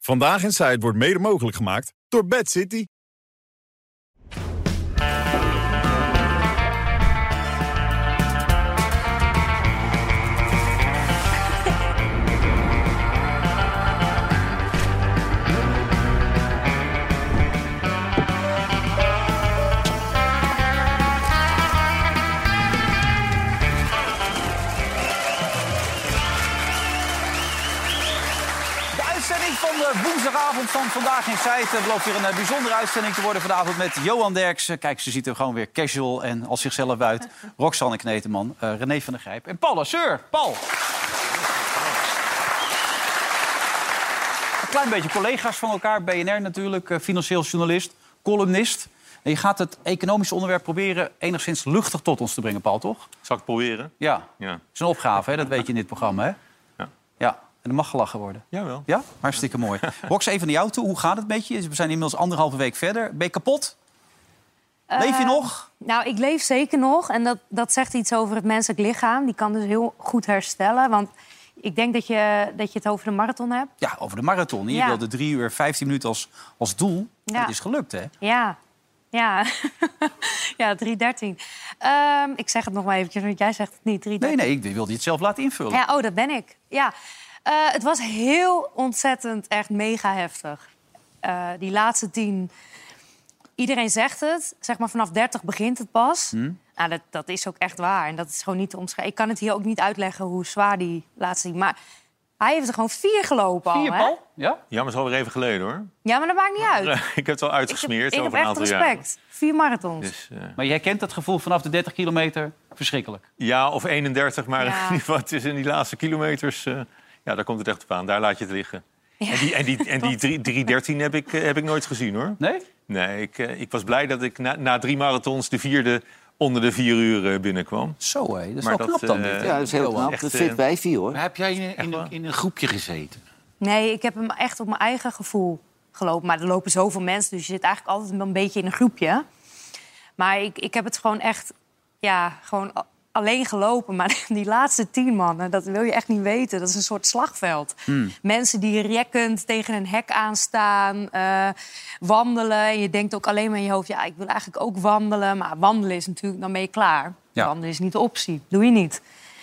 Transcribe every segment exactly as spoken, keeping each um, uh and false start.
Vandaag Inside wordt mede mogelijk gemaakt door Bad City. Van de woensdagavond van Vandaag Inside uh, belooft weer een uh, bijzondere uitzending te worden vanavond met Johan Derksen. Kijk, ze ziet er gewoon weer casual en als zichzelf uit. Roxanne Kneteman, uh, René van der Grijp en Paul Lasseur. Paul. Een klein beetje collega's van elkaar. B N R natuurlijk, uh, financieel journalist, columnist. En je gaat het economische onderwerp proberen enigszins luchtig tot ons te brengen, Paul, toch? Zal ik proberen? Ja. Ja. Dat is een opgave, hè? Dat weet je in dit programma, hè? Ja. Ja. En er mag gelachen worden. Jawel. Ja? Hartstikke mooi. Rox, even naar jou toe. Hoe gaat het met je? We zijn inmiddels anderhalve week verder. Ben je kapot? Leef je nog? Uh, nou, ik leef zeker nog. En dat, dat zegt iets over het menselijk lichaam. Die kan dus heel goed herstellen. Want ik denk dat je, dat je het over de marathon hebt. Ja, over de marathon. Je ja. wilde drie uur vijftien minuten als, als doel. Ja. Dat is gelukt, hè? Ja. Ja, ja drie dertien. Um, ik zeg het nog maar eventjes, want jij zegt het niet. drie dertien. Nee, nee, ik wilde je het zelf laten invullen. Ja, oh, dat ben ik. Ja. Uh, het was heel ontzettend, echt mega heftig. Uh, die laatste tien... Iedereen zegt het. Zeg maar vanaf dertig begint het pas. Hmm. Nou, dat, dat is ook echt waar. En dat is gewoon niet te omschrijven. Ik kan het hier ook niet uitleggen hoe zwaar die laatste tien... Maar hij heeft er gewoon vier gelopen al. Vier, Paul? Ja? Ja, maar het is alweer even geleden, hoor. Ja, maar dat maakt niet uit. Ik heb het wel uitgesmeerd ik heb, over ik een heb aantal echt respect. jaren. Vier marathons. Dus, uh... Maar jij kent dat gevoel vanaf de dertig kilometer verschrikkelijk. Ja, of eenendertig, maar Ja. in ieder geval, het is in die laatste kilometers... Uh... Ja, daar komt het echt op aan. Daar laat je het liggen. Ja. En die, en die, en die drie dertien heb ik, uh, heb ik nooit gezien, hoor. Nee? Nee, ik, uh, ik was blij dat ik na, na drie marathons de vierde onder de vier uur uh, binnenkwam. Zo, hé. Dat is maar wel dat, knap dan, uh, dit. Ja, dat is heel knap. Echt, Dat fit bij vier, hoor. Maar heb jij in, in, een, in een groepje gezeten? Nee, ik heb hem echt op mijn eigen gevoel gelopen. Maar er lopen zoveel mensen, dus je zit eigenlijk altijd een beetje in een groepje. Maar ik, ik heb het gewoon echt... Ja, gewoon... alleen gelopen, maar die laatste tien mannen, dat wil je echt niet weten. Dat is een soort slagveld. Mm. Mensen die rekkend tegen een hek aanstaan, uh, wandelen. En je denkt ook alleen maar in je hoofd, ja, ik wil eigenlijk ook wandelen. Maar wandelen is natuurlijk, dan ben je klaar. Ja. Wandelen is niet de optie, doe je niet.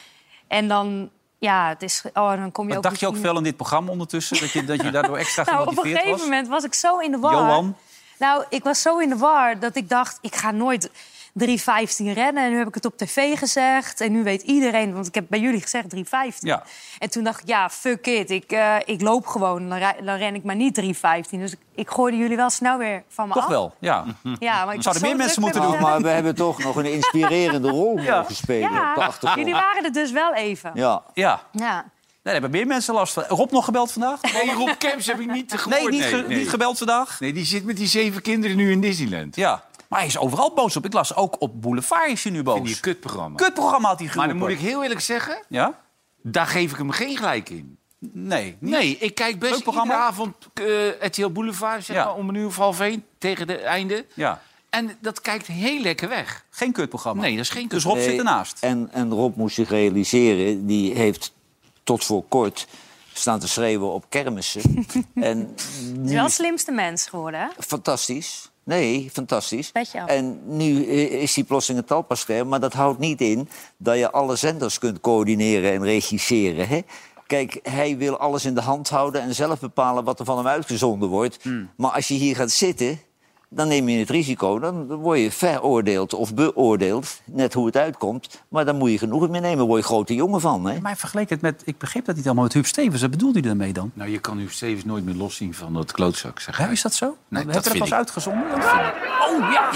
En dan, ja, het is... Oh, dan kom je maar ook dacht je ook veel in dit programma ondertussen? Dat je, dat je daardoor extra gemotiveerd was? Nou, op een gegeven moment was ik zo in de war. Johan? Nou, ik was zo in de war dat ik dacht, ik ga nooit... drie vijftien rennen. En nu heb ik het op tv gezegd. En nu weet iedereen, want ik heb bij jullie gezegd drie vijftien. Ja. En toen dacht ik, ja, fuck it. Ik, uh, ik loop gewoon. Dan, dan ren ik maar niet drie vijftien. Dus ik, ik gooide jullie wel snel weer van me Toch af. wel, ja. Ja, maar ik zouden meer mensen moeten doen. Nou, maar we hebben toch nog een inspirerende rol ja. mogen spelen ja. op de achtergrond. Jullie waren er dus wel even. Ja. Ja. Ja. Nee, daar hebben meer mensen last van. Rob nog gebeld vandaag? Nee, Rob Kemps heb ik niet te gehoord. Nee, niet, ge- nee, nee. niet gebeld vandaag? Nee, die zit met die zeven kinderen nu in Disneyland. Ja. Maar hij is overal boos op. Ik las ook op Boulevard is hij nu boos. In die kutprogramma. Kutprogramma had hij geroepen. Maar dan moet ik heel eerlijk zeggen, ja? daar geef ik hem geen gelijk in. Nee. Niet. Nee, ik kijk best iedere avond uh, R T L Boulevard, zeg ja. maar, om een uur of half één, tegen het einde. Ja. En dat kijkt heel lekker weg. Geen kutprogramma? Nee, dat is geen Dus Rob nee, zit ernaast? En, en Rob moest zich realiseren, die heeft tot voor kort staan te schreeuwen op kermissen. En nu... is wel het slimste mens geworden, hè? Fantastisch. Nee, fantastisch. Petje af. En nu is die plotseling een talpaster, maar dat houdt niet in dat je alle zenders kunt coördineren en regisseren. Hè? Kijk, hij wil alles in de hand houden en zelf bepalen wat er van hem uitgezonden wordt. Mm. Maar als je hier gaat zitten, dan neem je het risico. Dan word je veroordeeld of beoordeeld, net hoe het uitkomt. Maar dan moet je genoegen mee nemen, daar word je grote jongen van. Hè? Maar hij vergeleek het met, ik begreep dat niet allemaal met Huub Stevens. Wat bedoelt hij daarmee dan? Nou, je kan Huub Stevens nooit meer loszien van dat klootzak, zeg ja, is dat zo? Nee, heb dat je er pas ik... uitgezonden? Dat vind ik... Oh, ja!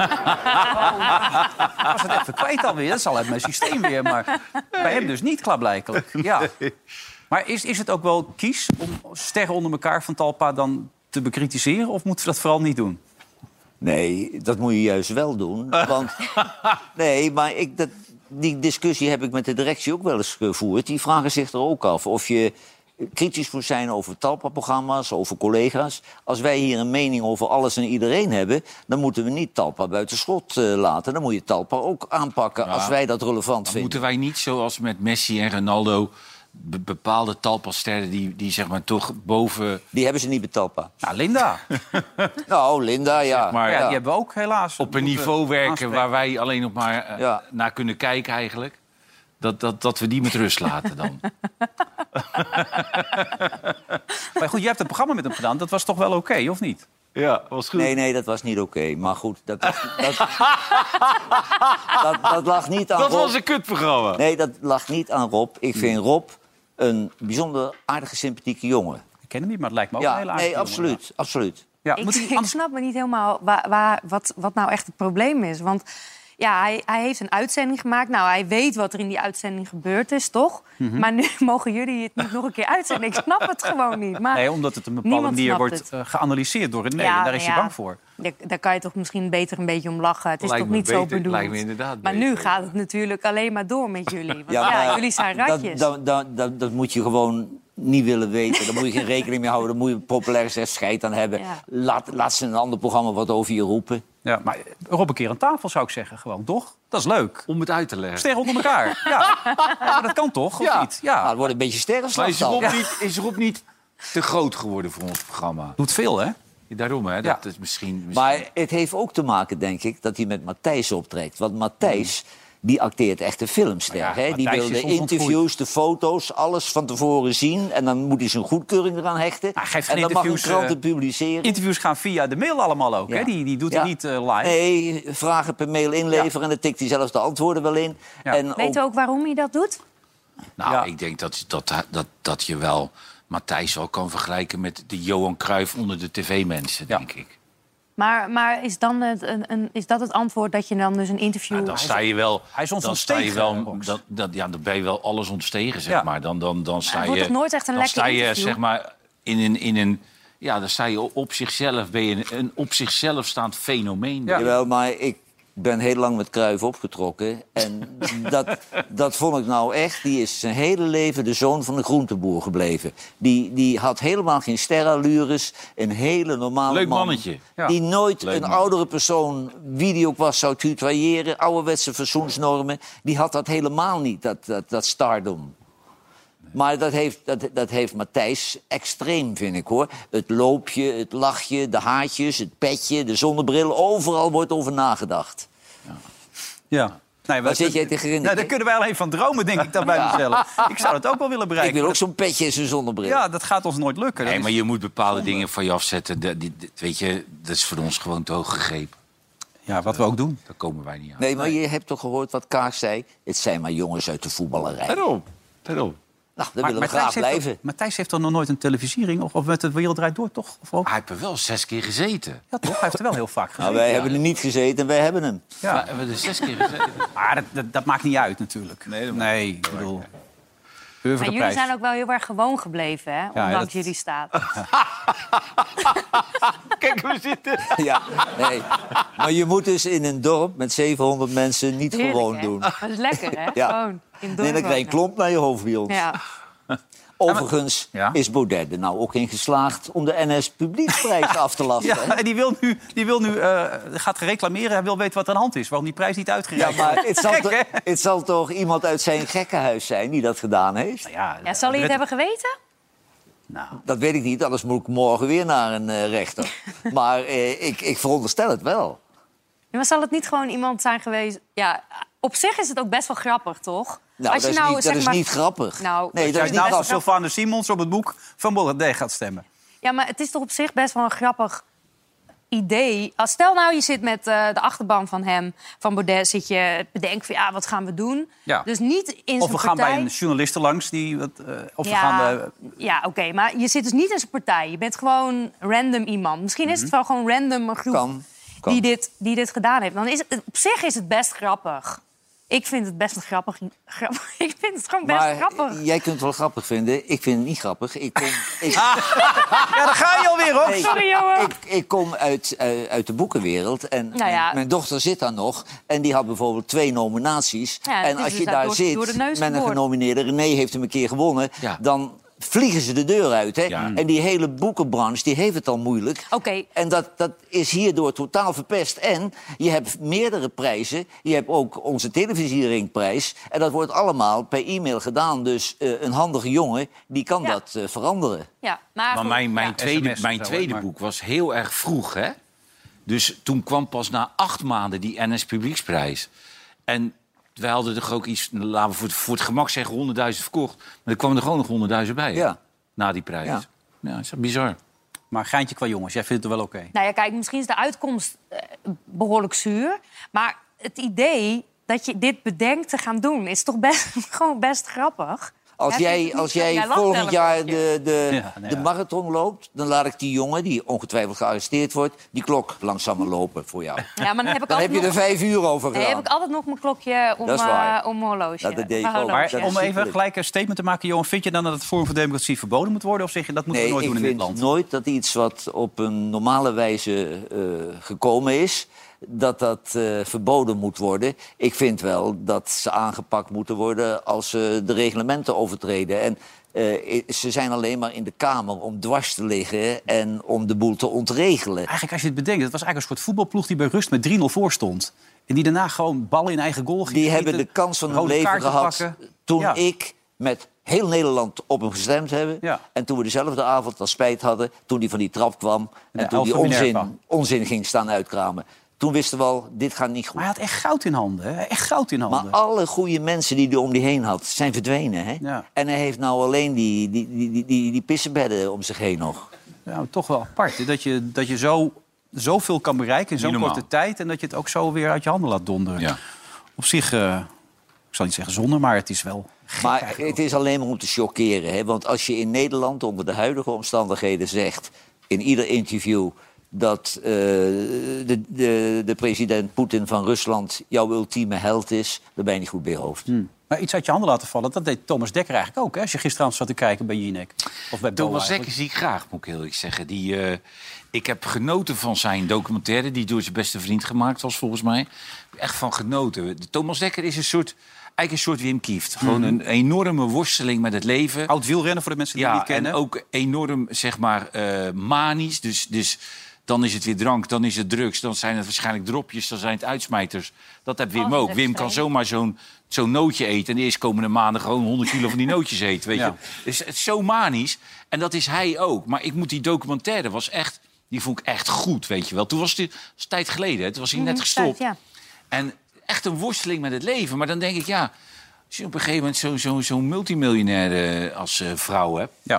Ik was het even kwijt alweer. Dat is al uit mijn systeem weer. Maar bij hem dus niet, klaarblijkelijk. Ja. Maar is, is het ook wel kies om sterren onder elkaar van Talpa dan te bekritiseren? Of moeten we dat vooral niet doen? Nee, dat moet je juist wel doen. Want, nee, maar ik, dat, die discussie heb ik met de directie ook wel eens gevoerd. Die vragen zich er ook af of je kritisch moet zijn over Talpa-programma's, over collega's. Als wij hier een mening over alles en iedereen hebben, dan moeten we niet Talpa buiten schot uh, laten. Dan moet je Talpa ook aanpakken, ja, als wij dat relevant dan vinden. Moeten wij niet, zoals met Messi en Ronaldo, be- bepaalde talpasterren die, die zeg maar toch boven... Die hebben ze niet bij Talpa. Nou, Linda. Nou, Linda, ja. maar, Ja, ja. die hebben we ook helaas. op een moeten niveau werken aanspreken. waar wij alleen nog maar uh, Ja. naar kunnen kijken eigenlijk. Dat, dat, dat we die met rust laten dan. Maar goed, jij hebt het programma met hem gedaan. Dat was toch wel oké, of niet? Ja, was goed. Nee, nee, dat was niet oké. Maar goed, dat, dat, dat, dat, dat lag niet aan Dat Rob. was een kutprogramma. Nee, dat lag niet aan Rob. Ik vind Rob een bijzonder aardige, sympathieke jongen. Ik ken hem niet, maar het lijkt me ook een Ja, hele aardige nee, jongen, absoluut, absoluut. Ja, Ik, moet hij ik anders... snap me niet helemaal waar, waar, wat, wat nou echt het probleem is. Want ja, hij, hij heeft een uitzending gemaakt. Nou, hij weet wat er in die uitzending gebeurd is, toch? Mhm. Maar nu mogen jullie het niet nog een keer uitzenden. Ik snap het gewoon niet. Maar Nee, omdat het op een bepaalde niemand manier snapt wordt het. uh, geanalyseerd door René. Ja, en daar is nou hij ja. bang voor. Daar, daar kan je toch misschien beter een beetje om lachen. Het is Lijkt toch me niet zo beter, bedoeld. lijkt me inderdaad Maar beter. nu gaat het natuurlijk alleen maar door met jullie. Want ja, maar jullie zijn dat, ratjes. dat, dat, dat, dat moet je gewoon niet willen weten. Daar moet je geen rekening mee houden. Daar moet je populair gezegd scheid aan hebben. Ja. Laat, laat ze in een ander programma wat over je roepen. Ja, maar Rob een keer aan tafel zou ik zeggen, gewoon, toch? Dat is leuk. Om het uit te leggen. Sterren onder elkaar. Ja. Maar dat kan toch, of Ja. niet? Nou, Ja. het wordt een beetje sterrenslag. Maar is Rob, dan. niet, is Rob niet te groot geworden voor ons programma? Doet veel, hè? Daarom, hè? Dat is misschien, misschien... Maar het heeft ook te maken, denk ik, dat hij met Matthijs optrekt. Want Matthijs, die acteert echt een filmster. Ja, hè? Die Matthijs wil is de ons interviews, de foto's, alles van tevoren zien. En dan moet hij zijn goedkeuring eraan hechten. Hij geeft en geen dan mag een interviews, krant het eh, publiceren. Interviews gaan via de mail allemaal ook, Ja. hè? Die, die doet Ja. hij niet uh, live. Nee, vragen per mail inleveren en dan tikt hij zelfs de antwoorden wel in. Ja. En Weet ook- u ook waarom hij dat doet? Nou, Ja. ik denk dat, dat, dat, dat je wel Matthijs wel kan vergelijken met de Johan Cruijff onder de tv-mensen, Ja. denk ik. Maar, maar is, dan het, een, een, is dat het antwoord dat je dan dus een interview... Ja, dan sta je wel. hij is ons dan sta je ontstegen, wel. Rox. Dat, dat, ja, dan ben je wel alles ontstegen, zeg Ja. maar. Dan, dan, dan sta het je. wordt toch nooit echt een dan lekker sta je, interview? zeg maar, in een. In een ja, dan sta je op, op zichzelf. Ben je een, een op zichzelf staand fenomeen. Ja. Jawel, maar ik ben heel lang met Cruijff opgetrokken. En dat, dat vond ik nou echt. Die is zijn hele leven de zoon van een groenteboer gebleven. Die, die had helemaal geen sterallures. Een hele normale Leuk man. mannetje. Ja. Die nooit Leuk een man. oudere persoon, wie die ook was, zou tutoyeren. Ouderwetse fatsoensnormen. Die had dat helemaal niet, dat, dat, dat stardom. Maar dat heeft, dat, dat heeft Matthijs extreem, vind ik, hoor. Het loopje, het lachje, de haartjes, het petje, de zonnebril. Overal wordt over nagedacht. Ja. Nee, Waar zit jij te grinniken? Nou, daar kunnen wij alleen van dromen, denk ik, dan bij mezelf. Ik zou dat ook wel willen Ik bereiken. wil ook zo'n petje en zo'n zonnebril. Ja, dat gaat ons nooit lukken. Dat Nee, is- maar je moet bepaalde dingen van je afzetten. Dat, die, die- weet je, dat is voor ons gewoon te hoog gegrepen. Ja, wat we ook doen. Daar komen wij niet aan. Nee, maar je hebt toch gehoord wat Kaag zei? Het zijn maar jongens uit de voetballerij. Daarom. Daarom. Nou, daar willen we Matthijs graag heeft blijven. toch- Matthijs heeft toch nog nooit een televisiering? Of, of met de Wereld Draait Door, toch? Of ook? Hij heeft er wel zes keer gezeten. Ja, toch? Hij heeft er wel heel vaak gezien. Nou, wij hebben er niet gezeten en wij hebben hem. Ja. Ja. We hebben er zes keer gezeten. Maar dat, dat, dat maakt niet uit, natuurlijk. Nee, dat nee ik bedoel... Maar Maar jullie zijn ook wel heel erg gewoon gebleven, hè? Ondanks dat- jullie staat. Kijk, we zitten. Ja, nee. Maar je moet dus in een dorp met zevenhonderd mensen niet Heerlijk, gewoon hè? doen. Dat is lekker, hè? Ja. Gewoon in het Nee, dan dorp krijg je wonen. klomp naar je hoofd bij ons. Ja. Overigens Ja. is Baudet er nou ook in geslaagd om de N S Publieksprijs af te lasten. Ja, hè? en die wil nu, die wil nu uh, gaat reclameren. Hij wil weten wat er aan de hand is. Waarom die prijs niet Ja, uitgereikt maar wordt. het zal, Gek, toch, hè? het zal toch iemand uit zijn gekkenhuis zijn die dat gedaan heeft? Ja, Ja, zal hij het hebben geweten? Nou, Dat weet ik niet, anders moet ik morgen weer naar een eh, rechter. Maar eh, ik, ik veronderstel het wel. Ja, maar zal het niet gewoon iemand zijn geweest... Ja, op zich is het ook best wel grappig, toch? Nou, Als je dat is, nou, niet, zeg dat is maar- niet grappig. Nou, nee, dat jij is niet nou als grappig. Sylvana Simons op het boek van Baudet gaat stemmen. Ja, maar het is toch op zich best wel een grappig idee. Als stel nou, je zit met uh, de achterban van hem, van Baudet, zit je te bedenken van ja, wat gaan we doen? Ja. Dus niet in Of zijn we gaan partij... bij een journalist langs. Die, wat, uh, of we ja, gaan... Uh... ja oké, maar je zit dus niet in zijn partij. Je bent gewoon random iemand. Misschien is het wel gewoon random een groep Kan, kan. Die, dit, die dit gedaan heeft. Dan is het, op zich is het best grappig. Ik vind het best een grappig... grappig. Ik vind het gewoon best Maar grappig. jij kunt het wel grappig vinden. Ik vind het niet grappig. Ik kom, ik, Ja, daar ga je alweer op. nee, Sorry, Johan. ik, ik kom uit, uh, uit de boekenwereld. En Nou ja. mijn, mijn dochter zit daar nog. En die had bijvoorbeeld twee nominaties. Ja, het en is als dus je daar daar door- zit door de neus met een geboord. genomineerde... René heeft hem een keer gewonnen. Ja. Dan vliegen ze de deur uit. Hè? Ja. En die hele boekenbranche die heeft het al moeilijk. Oké. En dat, dat is hierdoor totaal verpest. En je hebt meerdere prijzen. Je hebt ook onze televisieringprijs. En dat wordt allemaal per e-mail gedaan. Dus uh, een handige jongen, die kan Ja. dat uh, veranderen. Ja, maar, Maar mijn, mijn ja. tweede, S M S mijn of zo, tweede maar- boek was heel erg vroeg, hè? Dus toen kwam pas na acht maanden die N S Publieksprijs. En wij hadden er ook iets, laten we voor het, voor het gemak zeggen, honderdduizend verkocht. Maar er kwamen er gewoon nog honderdduizend bij, hè, Ja. na die prijs. Ja. Ja, dat is echt bizar. Maar geintje qua jongens, jij vindt het wel oké? Nou ja, kijk, misschien is de uitkomst eh, behoorlijk zuur. Maar het idee dat je dit bedenkt te gaan doen... is toch best, gewoon best grappig. Als Ja, jij, vind je als niet- jij jij lacht volgend wel jaar een beetje. de, de, Ja, nou de ja. marathon loopt... dan laat ik die jongen, die ongetwijfeld gearresteerd wordt... die klok langzamer lopen voor jou. Ja, maar dan heb ik Dan heb altijd je er nog... vijf uur over Nee, gedaan. heb ik altijd nog mijn klokje om, Dat is waar. eh, om mijn horloge. Dat deed ik Mijn ook. horloge. Maar dat is om even superleuk. gelijk een statement te maken, Johan... vind je dan dat het Forum voor Democratie verboden moet worden? Of zeg je dat moeten Nee, we nooit ik doen in dit vind land? nooit dat iets wat op een normale wijze uh, gekomen is... dat dat uh, verboden moet worden. Ik vind wel dat ze aangepakt moeten worden als ze de reglementen overtreden. En uh, ze zijn alleen maar in de Kamer om dwars te liggen... en om de boel te ontregelen. Eigenlijk, als je het bedenkt, het was eigenlijk een soort voetbalploeg... die bij rust met drie nul voor stond. En die daarna gewoon ballen in eigen goal ging Die schieten, hebben de kans van hun rode leven kaarten gehad... pakken. toen Ja. ik met heel Nederland op hem gestemd hebben. Ja. En toen we dezelfde avond al spijt hadden... toen hij van die trap kwam en Ja, toen die Alpha Minerva. onzin, onzin ging staan uitkramen. Toen wisten we al, dit gaat niet goed. Maar hij had echt goud in handen. Hè? Echt goud in handen. Maar alle goede mensen die hij om die heen had, zijn verdwenen. Hè? Ja. En hij heeft nou alleen die, die, die, die, die, die pissenbedden om zich heen nog. Ja, maar toch wel apart. Hè? Dat je, dat je zo, zoveel kan bereiken in zo'n Niet normaal. korte tijd... en dat je het ook zo weer uit je handen laat donderen. Ja. Op zich, uh, ik zal niet zeggen zonde, maar het is wel gek Maar eigenlijk. het is alleen maar om te chockeren. Hè? Want als je in Nederland onder de huidige omstandigheden zegt... in ieder interview dat uh, de, de, de president Poetin van Rusland jouw ultieme held is... dan ben je niet goed bij je hoofd. Hmm. Maar iets uit je handen laten vallen, dat deed Thomas Dekker eigenlijk ook. Hè? Als je gisteravond zat te kijken bij Jinek. Of bij Bo Thomas eigenlijk. Dekker zie ik graag, moet ik heel eerlijk zeggen. Die, uh, ik heb genoten van zijn documentaire... die door zijn beste vriend gemaakt was, volgens mij. Echt van genoten. Thomas Dekker is een soort... Eigenlijk een soort Wim Kieft. Gewoon een enorme worsteling met het leven. Oud wielrennen voor de mensen die het Ja, niet kennen. en ook enorm, zeg maar, uh, manisch. Dus, dus dan is het weer drank, dan is het drugs... dan zijn het waarschijnlijk dropjes, dan zijn het uitsmijters. Dat heeft Wim Alles ook. is Wim kan extreem. zomaar zo'n zo'n nootje eten... en de eerstkomende maanden gewoon honderd kilo van die nootjes eten, weet Ja. je. Dus het is zo manisch. En dat is hij ook. Maar ik moet die documentaire was echt... die vond ik echt goed, weet je wel. Toen was het, was een tijd geleden, hè. Toen was hij net Mhm, gestopt. Ja. En echt een worsteling met het leven. Maar dan denk ik, ja... als je op een gegeven moment zo'n zo, zo multimiljonair uh, als uh, vrouw hebt... Ja.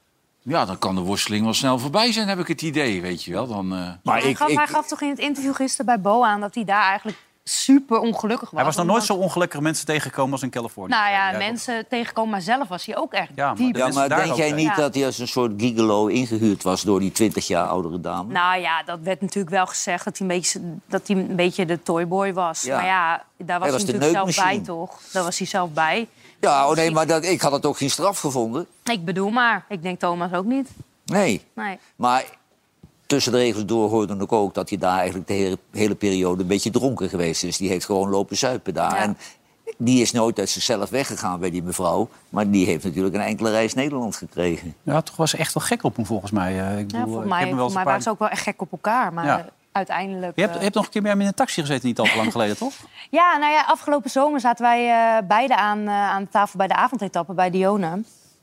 ja, dan kan de worsteling wel snel voorbij zijn, heb ik het idee, weet je wel. Dan, uh... Maar hij, ik, gaf, ik, hij gaf toch in het interview gisteren bij Bo aan... dat hij daar eigenlijk super ongelukkig was. Hij was nog nooit Omdat- zo ongelukkige mensen tegengekomen als in Californië. Nou ja, Jij mensen tegenkomen, maar zelf was hij ook echt Ja, maar diep. de ja, mensen maar daar denk ook jij zijn. niet Ja. dat hij als een soort gigolo ingehuurd was... door die twintig jaar oudere dame? Nou ja, dat werd natuurlijk wel gezegd dat hij een beetje, dat hij een beetje de toyboy was. Ja. Maar ja, daar was Hij hij was de natuurlijk zelf bij, neukmachine. toch? Daar was hij zelf bij. Ja, oh nee, maar dat, ik had het ook geen straf gevonden. Ik bedoel maar, ik denk Thomas ook niet. Nee. Nee. Maar tussen de regels door hoorde ik ook... dat hij daar eigenlijk de hele, hele periode een beetje dronken geweest is. Die heeft gewoon lopen zuipen daar. Ja. En die is nooit uit zichzelf weggegaan bij die mevrouw. Maar die heeft natuurlijk een enkele reis Nederland gekregen. Ja, toch was ze echt wel gek op hem, volgens mij. Uh, ik Ja, bedoel, volgens ik mij, heb hem wel eens volgens mij een paar- waren ze ook wel echt gek op elkaar. Maar Ja. eh, uiteindelijk... Je hebt, eh, je hebt nog een keer bij hem in een taxi gezeten, niet al te lang geleden, toch? Ja, nou ja, afgelopen zomer zaten wij uh, beiden aan, uh, aan de tafel bij de avondetappe bij Dione.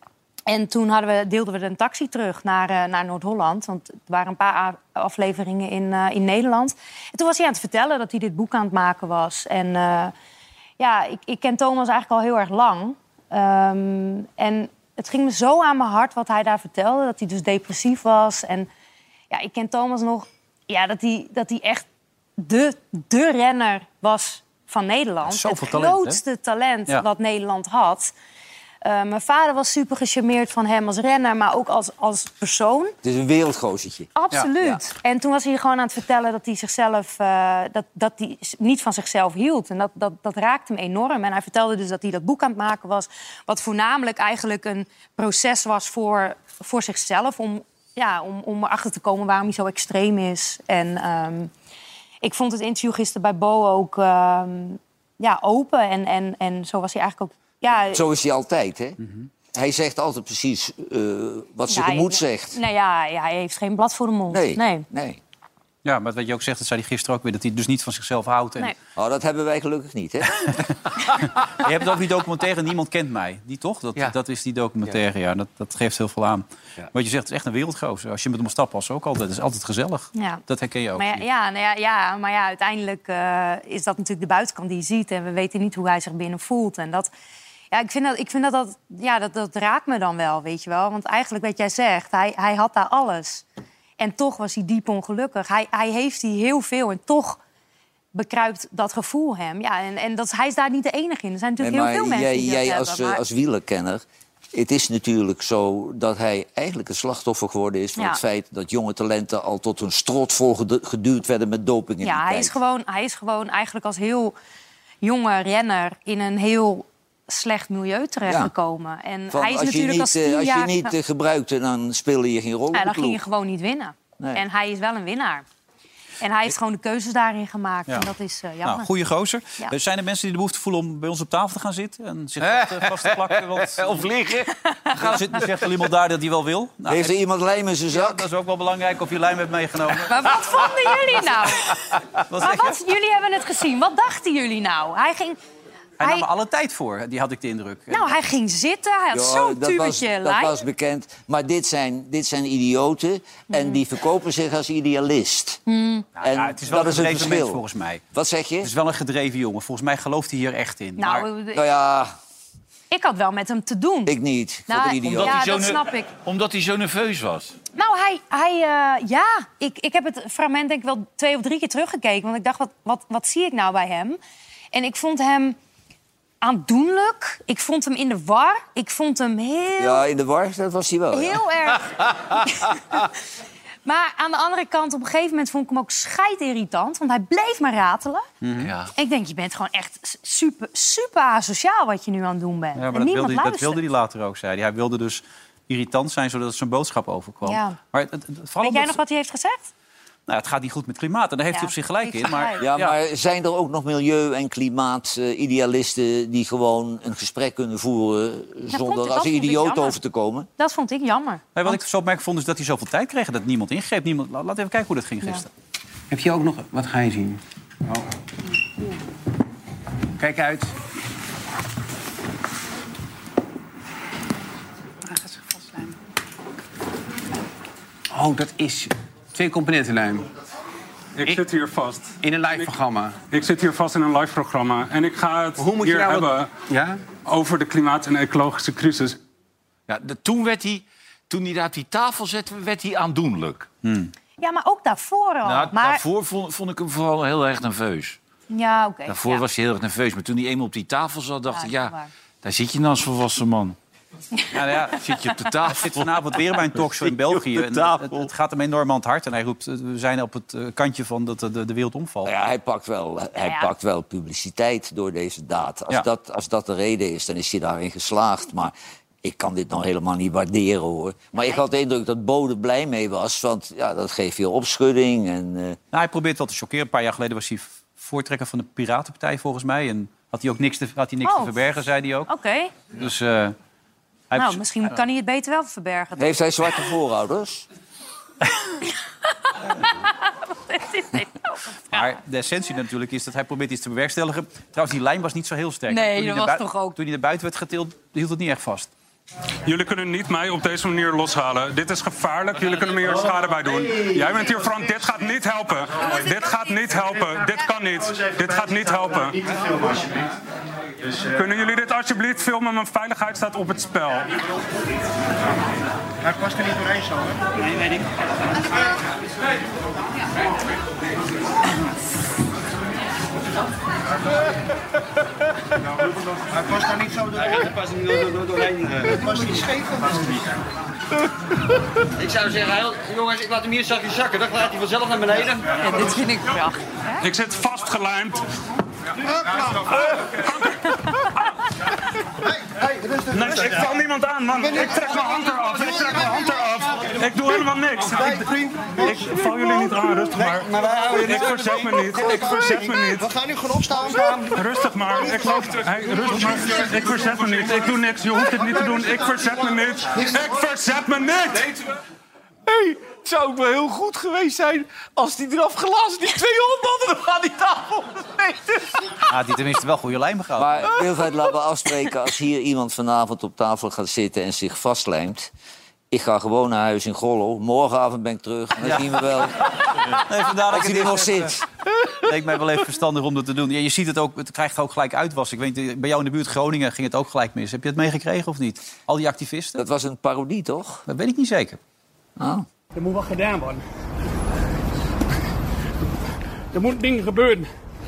En toen hadden we, deelden we een taxi terug naar, uh, naar Noord-Holland. Want er waren een paar a- afleveringen in, uh, in Nederland. En toen was hij aan het vertellen dat hij dit boek aan het maken was. En uh, ja, ik, ik ken Thomas eigenlijk al heel erg lang. Um, en het ging me zo aan mijn hart wat hij daar vertelde. Dat hij dus depressief was. En ja, ik ken Thomas nog... Ja, dat hij, dat hij echt de, de renner was van Nederland. Zoveel het talent, hè? grootste talent Ja. wat Nederland had. Uh, mijn vader was super gecharmeerd van hem als renner, maar ook als, als persoon. Het is een wereldgozertje. Absoluut. Ja. En toen was hij gewoon aan het vertellen dat hij zichzelf uh, dat, dat hij niet van zichzelf hield. En dat, dat, dat raakte hem enorm. En hij vertelde dus dat hij dat boek aan het maken was, wat voornamelijk eigenlijk een proces was voor, voor zichzelf. Om, ja, om, om erachter te komen waarom hij zo extreem is. En um, ik vond het interview gisteren bij Bo ook um, ja, open. En, en, en zo was hij eigenlijk ook. Ja, Zo is hij altijd, hè? Mm-hmm. hij zegt altijd precies uh, wat zijn Ja, gemoed hij- zegt. Nou ja, ja, hij heeft geen blad voor de mond. Nee, nee. nee. Ja, maar wat je ook zegt, dat zei hij gisteren ook weer... dat hij dus niet van zichzelf houdt. En... Nee. Oh, dat hebben wij gelukkig niet, hè? Je hebt ook die documentaire Niemand kent mij. Die toch? Dat, Ja. dat is die documentaire, ja. Dat, dat geeft heel veel aan. Ja. Wat je zegt, het is echt een wereldgozer. Als je met hem op stap was, ook altijd. Het is altijd gezellig. Ja. Dat herken je ook. Maar ja, ja, nou ja, ja, maar ja, uiteindelijk uh, is dat natuurlijk de buitenkant die je ziet. En we weten niet hoe hij zich binnen voelt. En dat, ja, ik vind dat, ik vind dat, dat, ja, dat, dat raakt me dan wel, weet je wel. Want eigenlijk, wat jij zegt, hij, hij had daar alles. En toch was hij diep ongelukkig. Hij, hij heeft hier heel veel en toch bekruipt dat gevoel hem. Ja, en en dat, hij is daar niet de enige in. Er zijn natuurlijk Nee, heel veel maar mensen jij, die dat jij hebben. als, maar- uh, als wielerkenner... Het is natuurlijk zo dat hij eigenlijk een slachtoffer geworden is... van Ja. het feit dat jonge talenten al tot een strot vol gedu- geduwd werden met doping in Ja, die hij tijd. is, gewoon, hij is gewoon eigenlijk als heel jonge renner in een heel slecht milieu terechtgekomen. En Van, hij is als je natuurlijk niet, als uh, als je tienjarige- niet uh, gebruikte, dan speelde je geen rol in Ja, de dan ging je ploeg. gewoon niet winnen. Nee. En hij is wel een winnaar. En hij heeft gewoon de keuzes daarin gemaakt. Ja. En dat is uh, jammer. Nou, goede gozer. Ja. Er zijn er mensen die de behoefte voelen om bij ons op tafel te gaan zitten... en zich vast, eh, vast te plakken? Want... Of liggen. Er zit, er zegt wel iemand daar dat hij wel wil. Nou, Heeft er iemand lijm in zijn ja, zak? dat is ook wel belangrijk of je lijm hebt meegenomen. Maar wat vonden jullie nou? Wat Maar zeg je? wat, jullie hebben het gezien. Wat dachten jullie nou? Hij ging... Hij nam Hij, er alle tijd voor, die had ik de indruk. nou, hij ging zitten. Hij had Ja, zo'n dat was, tubetje dat lijm. was bekend. Maar dit zijn, dit zijn idioten en die verkopen zich als idealist. En Ja, het is wel dat een is een gedreven verschil. mens, volgens mij. Wat zeg je? Het is wel een gedreven jongen. Volgens mij gelooft hij hier echt in. Maar- Nou, Nou ja, ik had wel met hem te doen. ik niet. Nou, voor de idioot. ja, hij zo dat ne- snap ik. Omdat hij zo nerveus was. Nou, hij... hij uh, ja, ik, ik heb het fragment denk ik wel twee of drie keer teruggekeken. Want ik dacht, wat, wat, wat zie ik nou bij hem? En ik vond hem aandoenlijk. Ik vond hem in de war. Ik vond hem heel... Ja, in de war, dat was hij wel. ja. Heel erg. Maar aan de andere kant, op een gegeven moment vond ik hem ook scheidirritant. Want hij bleef maar ratelen. Ja. Ik denk, je bent gewoon echt super, super asociaal wat je nu aan het doen bent. Ja, maar en dat niemand wilde, hij, dat luistert. wilde hij later ook, zei hij. Hij wilde dus irritant zijn, zodat zijn boodschap overkwam. Ja. Maar het, het, het- vooral Weet jij omdat- nog wat hij heeft gezegd? Nou, het gaat niet goed met klimaat. En daar heeft Ja, hij op zich gelijk heeft in. Maar, gelijk. Ja, maar zijn er ook nog milieu- en klimaatidealisten die gewoon een gesprek kunnen voeren vond ik- zonder dat als vond ik idioot jammer. over te komen? Dat vond ik jammer. Nee, wat ik zo opmerkelijk vond, is dat hij zoveel tijd kreeg... dat niemand ingreep. Niemand... Laat even kijken hoe dat ging Ja. gisteren. Heb je ook nog... Wat ga je zien? Oh. Kijk uit. Hij gaat zich vastlijmen. Oh, dat is twee componentenlijm. Ik Ik- zit hier vast. In een live programma. Ik zit hier vast in een live programma. En ik ga het Hoe moet je hier nou... hebben wat- Ja? over de klimaat- en ecologische crisis. Ja, de- toen, werd hij, toen hij daar op die tafel zette, werd hij aandoenlijk. Ja, maar ook daarvoor al. Nou, maar... Daarvoor vond, vond ik hem vooral heel erg nerveus. Ja, oké. Daarvoor ja. was hij heel erg nerveus. Maar toen hij eenmaal op die tafel zat, dacht Ja, ik... dat is ja, waar. daar zit je nou als volwassen man. Ja, nou ja, Zit je op de hij tafel. zit vanavond weer bij een talkshow in België. op de En tafel. het, het gaat hem enorm aan het hart. En hij roept, eh, we zijn op het eh, kantje van dat de, de wereld omvalt. Nou ja, hij pakt wel, hij ja. pakt wel publiciteit door deze daad. Als, Ja. dat, als dat de reden is, dan is hij daarin geslaagd. Maar ik kan dit nog helemaal niet waarderen, hoor. Maar ik had de indruk dat Bode blij mee was. Want ja, dat geeft veel opschudding. En, uh... Nou, hij probeert wel te chockeren. Een paar jaar geleden was hij voortrekker van de Piratenpartij, volgens mij. En had hij ook niks te, had hij niks Oh. te verbergen, zei hij ook. Oké. Dus, uh, hij Nou, misschien kan hij het beter wel verbergen. Heeft hij zwarte voorouders? Maar de essentie natuurlijk is dat hij probeert iets te bewerkstelligen. Trouwens, die lijn was niet zo heel sterk. Nee, Toen hij dat naar was bui- toch ook- Toen hij naar buiten werd getild, hield het niet echt vast. Jullie kunnen niet mij op deze manier loshalen. Dit is gevaarlijk. Jullie kunnen me hier schade bij doen. Jij bent hier, Frank. Dit gaat niet helpen. Dit gaat niet helpen. Dit kan niet. Dit gaat niet helpen. Kunnen jullie dit alsjeblieft filmen? Mijn veiligheid staat op het spel. Hij past er niet doorheen zo, hè? Nee, weet ik. Hij past daar niet zo doorheen. Hij past niet door, doorheen. Hij past niet scheef of past niet? Ik zou zeggen, heel- jongens, ik laat hem hier zachtjes zakken. Dan glijdt hij vanzelf naar beneden. Ja, dit vind ik prachtig. Ik zit vastgelijmd. Hey, hey, Nee, ik val niemand aan, man. Ik trek mijn hand eraf. Ik trek mijn hand eraf. Ik doe helemaal niks. Ik, ik val jullie niet aan, rustig maar. Maar wij houden je Ik verzet me niet. Ik verzet me niet. We gaan nu gewoon opstaan. Rustig maar. Ik, hey, rustig maar. Ik verzet me niet. Ik doe niks. Je hoeft het niet te doen. Ik verzet me niet. Ik verzet me niet. Hey, het zou ook wel heel goed geweest zijn als die eraf gelazen die tweehonderd mannen nog aan die tafel gezeten. Ah, die tenminste wel goede lijmen gehad. Maar Wilfried, laten we afspreken... als hier iemand vanavond op tafel gaat zitten en zich vastlijmt... ik ga gewoon naar huis in Grollo. Morgenavond ben ik terug. En dan Ja. zien we wel Nee, vandaar dat als ik hij er nog het even- zit. leek mij wel even verstandig om dat te doen. Ja, je ziet het ook, het krijgt ook gelijk uitwas. Ik weet, bij jou in de buurt Groningen ging het ook gelijk mis. Heb je het meegekregen of niet? Al die activisten? Dat was een parodie, toch? Dat weet ik niet zeker. Oh. Er moet wat gedaan worden. Er moeten dingen gebeuren.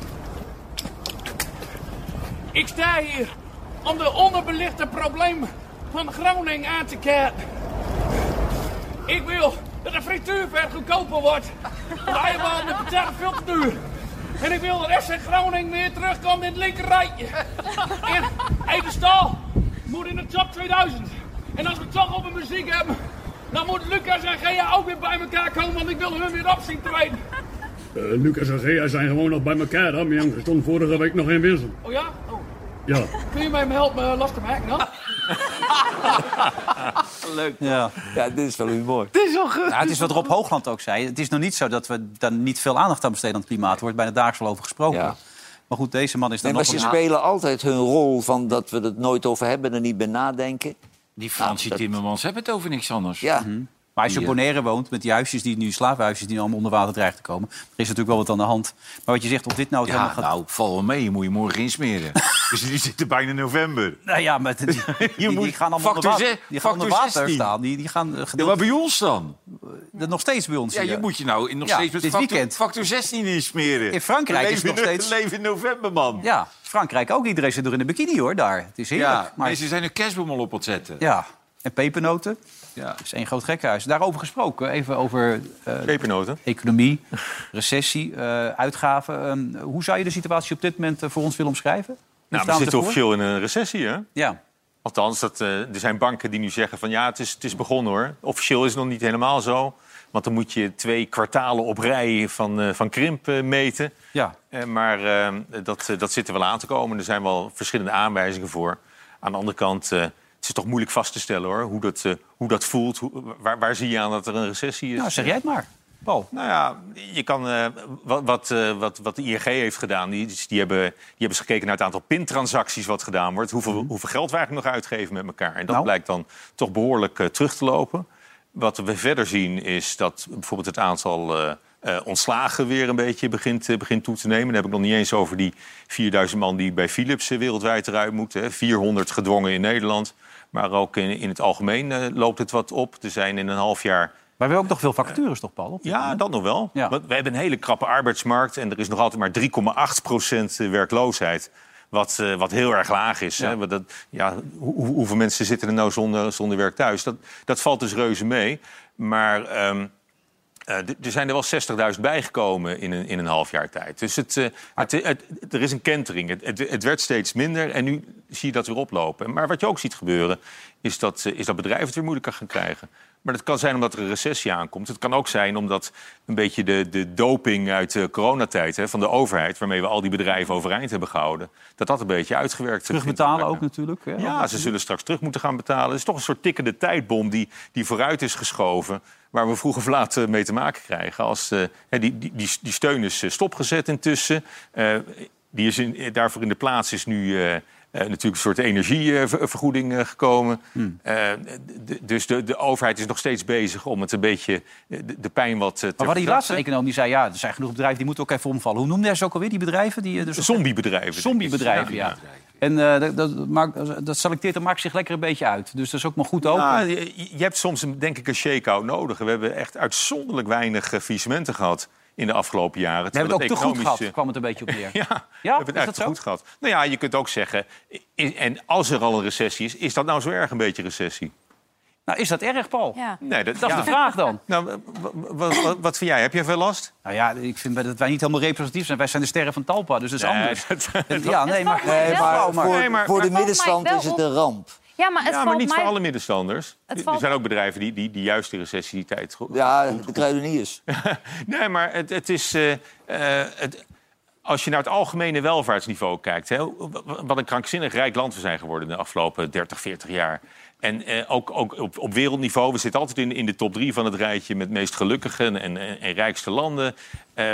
Ik sta hier om de onderbelichte problemen van Groningen aan te kaarten. Ik wil dat de frituurvet goedkoper wordt. Want eieren betalen veel te duur. En ik wil dat F C Groningen weer terugkomt in het linker rijtje. En Edenstal moet in de top tweeduizend. En als we het toch op een muziek hebben... dan moet Lucas en Gea ook weer bij elkaar komen, want ik wil hun weer op zien treden. Uh, Lucas en Gea zijn gewoon nog bij elkaar, hè? Maar er stond vorige week nog in Winsum. Oh ja? Oh. Ja. Kun je mij helpen last te maken dan? Leuk. Ja. Ja, dit is wel humor. Het is, wel ja, het is wat Rob Hoogland ook zei. Het is nog niet zo dat we dan niet veel aandacht aan besteden aan het klimaat. Er wordt bijna dagelijks wel over gesproken. Ja. Maar goed, deze man is dan Nee, maar nog ze een... spelen altijd hun rol van dat we het nooit over hebben... en niet bij nadenken. Die Fransie dat- Timmermans hebben het over niks anders. Ja. Maar als je op Bonaire woont, met die huisjes die nu slavenhuisjes die allemaal onder water dreigen te komen, er is natuurlijk wel wat aan de hand. Maar wat je zegt, of dit nou het Ja, helemaal gaat... nou, val wel mee. Je moet je morgen insmeren. Dus die zitten bijna november. Nou ja, maar die, die, die, moet die gaan allemaal onder factor water, ze- die gaan onder factor water zestien. staan. Die, die gaan uh, Ja, gedeeld- maar bij ons dan? dat nog steeds bij ons Ja, hier. je moet je nou nog Ja, steeds met dit factor, weekend. factor zestien insmeren. In Frankrijk We is het nog leven in- steeds- We leven in november, man. Ja, Frankrijk ook. Iedereen zit er in de bikini, hoor, daar. Het is heerlijk. Ja, maar mensen zijn een kerstboom al op het zetten. ja, en pepernoten. Ja. Dat is één groot gekkenhuis. Daarover gesproken, even over uh, Pepernoten. economie, recessie, uh, uitgaven. Um, hoe zou je de situatie op dit moment uh, voor ons willen omschrijven? Hoe Nou, we staan zitten ervoor? officieel in een recessie, hè? Ja. Althans, dat, uh, er zijn banken die nu zeggen van ja, het is, het is begonnen hoor. Officieel is het nog niet helemaal zo. Want dan moet je twee kwartalen op rij van, uh, van krimp uh, meten. Ja. Uh, maar uh, dat, uh, dat zit er wel aan te komen. Er zijn wel verschillende aanwijzingen voor. Aan de andere kant, uh, het is toch moeilijk vast te stellen hoor. Hoe dat, uh, hoe dat voelt. Hoe, waar, waar zie je aan dat er een recessie is? Nou, zeg jij het maar, Paul. Nou ja, je kan, uh, wat, wat, uh, wat, wat de I N G heeft gedaan... Die, die, hebben, die hebben eens gekeken naar het aantal pintransacties wat gedaan wordt. Hoeveel, mm-hmm. hoeveel geld we eigenlijk nog uitgeven met elkaar. En dat nou. blijkt dan toch behoorlijk uh, terug te lopen. Wat we verder zien is dat bijvoorbeeld het aantal uh, uh, ontslagen... weer een beetje begint, uh, begint toe te nemen. Dan heb ik nog niet eens over die vierduizend man die bij Philips uh, wereldwijd eruit moeten. Hè. vierhonderd gedwongen in Nederland. Maar ook in, in het algemeen uh, loopt het wat op. Er zijn in een half jaar... Maar we hebben ook nog veel vacatures, toch, Paul? Ja, dat nog wel. Ja. Want we hebben een hele krappe arbeidsmarkt... en er is nog altijd maar drie komma acht procent werkloosheid. Wat, uh, wat heel erg laag is. Ja. Hè? Dat, ja, hoe, hoeveel mensen zitten er nou zonder, zonder werk thuis? Dat, dat valt dus reuze mee. Maar um, uh, d- er zijn er wel zestigduizend bijgekomen in een, in een half jaar tijd. Dus het, uh, het, het, het, er is een kentering. Het, het, het werd steeds minder en nu zie je dat weer oplopen. Maar wat je ook ziet gebeuren, is dat, uh, is dat bedrijven het weer moeilijker gaan krijgen. Maar dat kan zijn omdat er een recessie aankomt. Het kan ook zijn omdat een beetje de, de doping uit de coronatijd... Hè, van de overheid, waarmee we al die bedrijven overeind hebben gehouden... dat dat een beetje uitgewerkt Terugbetalen ook natuurlijk. Hè? Ja, ze zullen straks terug moeten gaan betalen. Het is toch een soort tikkende tijdbom die, die vooruit is geschoven... waar we vroeg of laat mee te maken krijgen. Als, uh, die, die, die, die steun is stopgezet intussen. Uh, die is in, daarvoor in de plaats is nu... Uh, Uh, natuurlijk een soort energievergoeding uh, gekomen. Hmm. Uh, d- dus de, de overheid is nog steeds bezig om het een beetje de, de pijn wat uh, te Maar wat die laatste econoom die zei, ja, er zijn genoeg bedrijven die moeten ook even omvallen. Hoe noemde hij ze ook alweer, die bedrijven? Die, dus Zombiebedrijven. Zombiebedrijven, ja. En uh, dat, dat, maakt, dat selecteert en maakt zich lekker een beetje uit. Dus dat is ook maar goed ook. Ja, je, je hebt soms een, denk ik een shake-out nodig. We hebben echt uitzonderlijk weinig uh, faillissementen gehad in de afgelopen jaren. We hebben het ook te goed gehad, kwam het een beetje op neer. ja, ja, we hebben het echt te goed gehad. Nou ja, je kunt ook zeggen... en als er al een recessie is, is dat nou zo erg een beetje recessie? Nou, is dat erg, Paul? Ja. Nee, dat, Dat is ja. de vraag dan. Nou, wat, wat, wat vind jij? Heb jij veel last? Nou ja, ik vind dat wij niet helemaal representatief zijn. Wij zijn de sterren van Talpa, dus dat is Nee, anders. dat- Ja, nee, maar... Nee, Nee, maar wel. voor, Nee, maar- voor de maar- middenstand maar- is het een ramp. Ja, maar het Ja, maar valt niet mij... voor alle middenstanders. Het Er valt- zijn ook bedrijven die, die, die juist de recessietijd... goed- Ja, de kruideniers. Nee, maar het, het is... Uh, uh, het, als je naar het algemene welvaartsniveau kijkt... Hè, wat een krankzinnig rijk land we zijn geworden de afgelopen dertig, veertig jaar... En uh, ook, ook op, op wereldniveau, we zitten altijd in, in de top drie van het rijtje... met meest gelukkige en, en, en rijkste landen... Uh,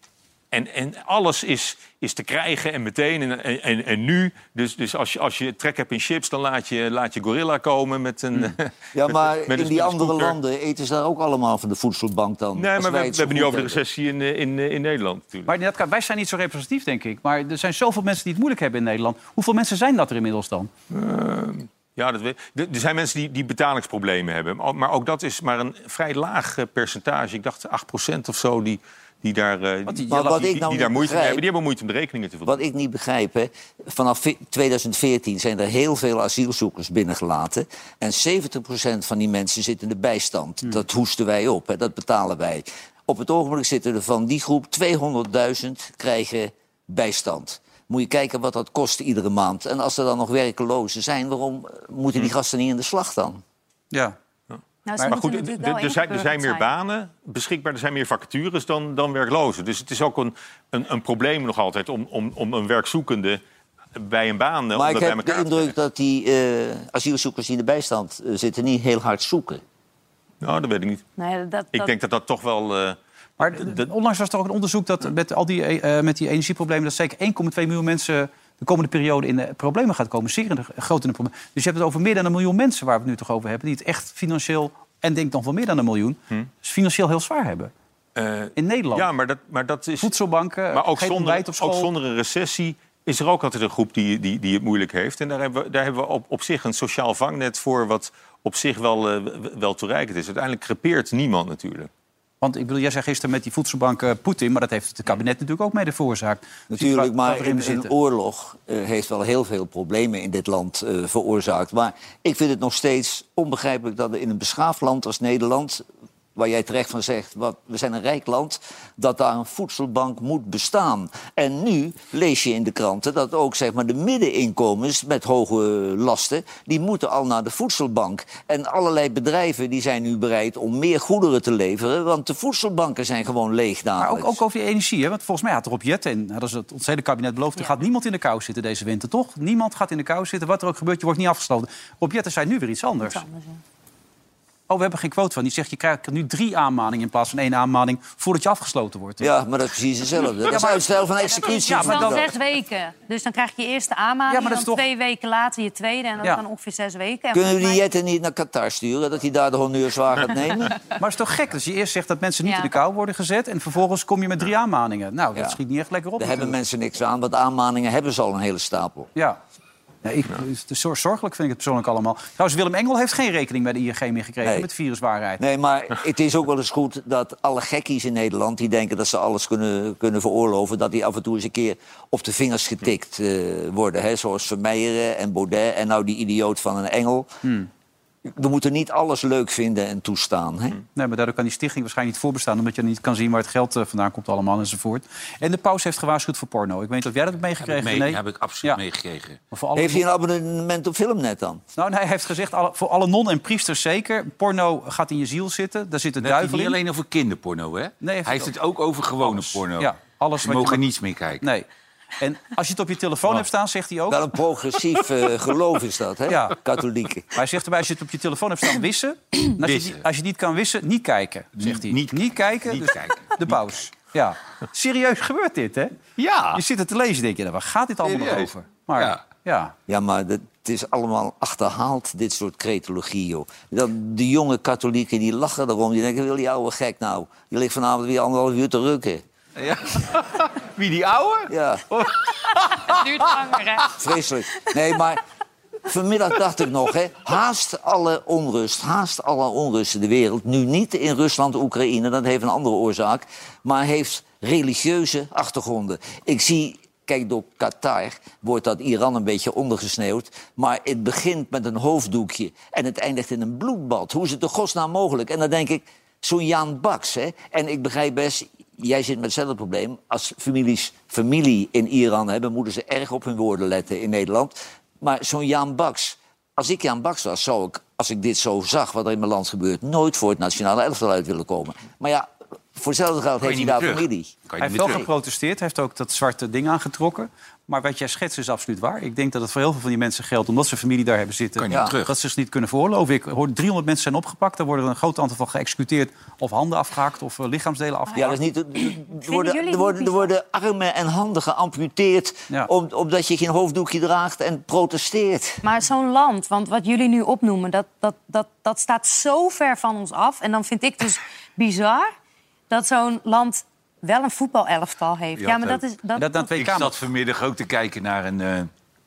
En, en alles is, is te krijgen en meteen en, en, en nu. Dus, dus als, je, als je trek hebt in chips, dan laat je, laat je Gorilla komen met een... Mm. Ja, met, maar met, met in een, die met andere scooter. landen eten ze daar ook allemaal van de voedselbank dan. Nee, als maar we, wij we het zo hebben nu goed over de hebben. recessie in, in, in Nederland natuurlijk. Maar inderdaad, wij zijn niet zo representatief, denk ik. Maar er zijn zoveel mensen die het moeilijk hebben in Nederland. Hoeveel mensen zijn dat er inmiddels dan? Uh, ja, dat weet, er zijn mensen die, die betalingsproblemen hebben. Maar ook dat is maar een vrij laag percentage. Ik dacht acht procent of zo die... Die daar, uh, Wat die, Maar wat die, ik die, nou die daar niet moeite mee begrijp- hebben, die hebben moeite om de rekeningen te voldoen. Wat ik niet begrijp, hè, vanaf twintig veertien zijn er heel veel asielzoekers binnengelaten. En zeventig procent van die mensen zitten in de bijstand. Hmm. Dat hoesten wij op, hè, dat betalen wij. Op het ogenblik zitten er van die groep tweehonderdduizend krijgen bijstand. Moet je kijken wat dat kost iedere maand. En als er dan nog werkelozen zijn, waarom moeten die gasten niet in de slag dan? Ja. Nou, ze Maar moeten goed, natuurlijk wel er zijn, er zijn meer ingeburgerd zijn. banen beschikbaar, er zijn meer vacatures dan, dan werklozen. Dus het is ook een, een, een probleem nog altijd om, om, om een werkzoekende bij een baan... Maar om ik dat bij heb de elkaar te indruk dat die uh, asielzoekers die in de bijstand uh, zitten niet heel hard zoeken. Nou, dat weet ik niet. Nee, dat, Ik dat- denk dat dat toch wel... Uh, Maar de- de- onlangs was er ook een onderzoek dat met al die, uh, met die energieproblemen... dat zeker één komma twee miljoen mensen de komende periode in de problemen gaat komen. Zeker in de grote problemen. Dus je hebt het over meer dan een miljoen mensen waar we het nu toch over hebben... die het echt financieel, en denk dan wel meer dan een miljoen... Hm. dus financieel heel zwaar hebben. uh, In Nederland. ja, maar dat, maar dat is... Voedselbanken, Maar ook geen zonder, ontbijt op school. ook zonder een recessie is er ook altijd een groep die, die, die het moeilijk heeft. En daar hebben we, daar hebben we op, op zich een sociaal vangnet voor... wat op zich wel, uh, wel toereikend is. Uiteindelijk crepeert niemand natuurlijk. Want ik bedoel, jij zei gisteren met die voedselbank uh, Poetin... maar dat heeft het kabinet natuurlijk ook mede veroorzaakt. Natuurlijk, Dus maar waar we in een, zitten. een oorlog uh, heeft wel heel veel problemen in dit land uh, veroorzaakt. Maar ik vind het nog steeds onbegrijpelijk dat er in een beschaafd land als Nederland... waar jij terecht van zegt, wat, we zijn een rijk land... dat daar een voedselbank moet bestaan. En nu lees je in de kranten dat ook zeg maar, de middeninkomens met hoge lasten... die moeten al naar de voedselbank. En allerlei bedrijven die zijn nu bereid om meer goederen te leveren... want de voedselbanken zijn gewoon leeg Maar dagelijks. ook, ook over die energie, hè? Want volgens mij had Rob Jetten... en hadden ze het ons hele kabinet beloofd... er Ja. gaat niemand in de kou zitten deze winter, toch? Niemand gaat in de kou zitten. Wat er ook gebeurt, je wordt niet afgesloten. Rob Jetten zei nu weer iets anders. Iets anders, ja. Oh, we hebben geen quote van. Die zegt, je krijgt nu drie aanmaningen... in plaats van één aanmaning voordat je afgesloten wordt. Ja, maar dat is precies hetzelfde. Dat is uitstel van executie. Ja, Het maar is wel dan- zes weken. Dus dan krijg je eerst de aanmaning... Ja, maar dat en is dan toch- twee weken later je tweede... en dat Ja. is dan ongeveer zes weken. En Kunnen we die volgens mij- Jetten niet naar Qatar sturen? Dat hij daar de honneurs waar gaat nemen? Maar het is toch gek dat je eerst zegt dat mensen niet Ja. in de kou worden gezet... en vervolgens kom je met drie aanmaningen. Nou, dat Ja. schiet niet echt lekker op. Daar hebben natuurlijk. mensen niks aan, want aanmaningen hebben ze al een hele stapel. Ja. Nee, ik, het is zor- zorgelijk vind ik het persoonlijk allemaal. Trouwens, Willem Engel heeft geen rekening bij de I N G meer gekregen... Nee. met viruswaarheid. Nee, maar het is ook wel eens goed dat alle gekkies in Nederland... die denken dat ze alles kunnen, kunnen veroorloven... dat die af en toe eens een keer op de vingers getikt eh, worden. Hè? Zoals Vermeijeren en Baudet en nou die idioot van een Engel. Hmm. We moeten niet alles leuk vinden en toestaan. Hè? Nee, maar daardoor kan die stichting waarschijnlijk niet voorbestaan... omdat je niet kan zien waar het geld eh, vandaan komt allemaal enzovoort. En de paus heeft gewaarschuwd voor porno. Ik weet niet of jij dat hebt Heb meegekregen, ik, mee, René? heb ik absoluut Ja. meegekregen. Maar voor alle... Heeft hij een abonnement op Filmnet dan? Nou, hij heeft gezegd, alle, voor alle nonnen en priesters zeker... porno gaat in je ziel zitten, daar zit de Dan heb je duivel niet in. alleen over kinderporno, hè? Nee, heeft hij het heeft het ook over gewone porno. Ja, alles Ze wat je mogen maar- niets meer kijken. Nee. En als je het op je telefoon hebt staan, zegt hij ook... Wel een progressief uh, geloof is dat, hè? Ja. Katholieken. Maar hij zegt erbij, als je het op je telefoon hebt staan, wissen. En als, je Wissen. die, als je niet kan wissen, niet kijken, zegt hij. Niet- niet kijken, niet dus kijken. de paus. Ja. Serieus gebeurt dit, hè? Ja. Je zit het te lezen, denk je, nou, waar gaat dit allemaal nog Serieus? over? Maar, ja. Ja. Ja, maar dat, het is allemaal achterhaald, dit soort cretologie, joh. Dat, de jonge katholieken die lachen erom. Die denken, wil die oude gek nou? Je ligt vanavond weer anderhalf uur te rukken. Ja. Wie, die ouwe? Ja, Het duurt langer, hè? vreselijk. Nee, maar vanmiddag dacht ik nog, hè. Haast alle onrust, haast alle onrust in de wereld. Nu niet in Rusland, Oekraïne, dat heeft een andere oorzaak. Maar heeft religieuze achtergronden. Ik zie Kijk, door Qatar wordt dat Iran een beetje ondergesneeuwd. Maar het begint met een hoofddoekje en het eindigt in een bloedbad. Hoe is het de godsnaam mogelijk? En dan denk ik, zo'n Jan Baks, hè? En ik begrijp best, jij zit met hetzelfde probleem. Als families familie in Iran hebben, moeten ze erg op hun woorden letten in Nederland. Maar zo'n Jan Baks, als ik Jan Baks was, zou ik, als ik dit zo zag, wat er in mijn land gebeurt, nooit voor het nationale elftal uit willen komen. Maar ja, voor hetzelfde geld heeft hij daar familie. Hij heeft wel geprotesteerd, hij heeft ook dat zwarte ding aangetrokken. Maar wat jij schetst is absoluut waar. Ik denk dat het voor heel veel van die mensen geldt, omdat ze familie daar hebben zitten, Ja. dat ze zich niet kunnen veroorloven. Ik hoor driehonderd mensen zijn opgepakt, daar worden er een groot aantal van geëxecuteerd, of handen afgehakt, of uh, lichaamsdelen afgehakt. Ja, dat is niet. Er worden, er, worden, er worden armen en handen geamputeerd, Ja. om, omdat je geen hoofddoekje draagt en protesteert. Maar zo'n land, want wat jullie nu opnoemen, dat, dat, dat, dat staat zo ver van ons af. En dan vind ik dus bizar dat zo'n land wel een voetbalelftal heeft. Ja, maar dat is... Dat, dat, dat Ik zat vanmiddag ook te kijken naar, een, uh,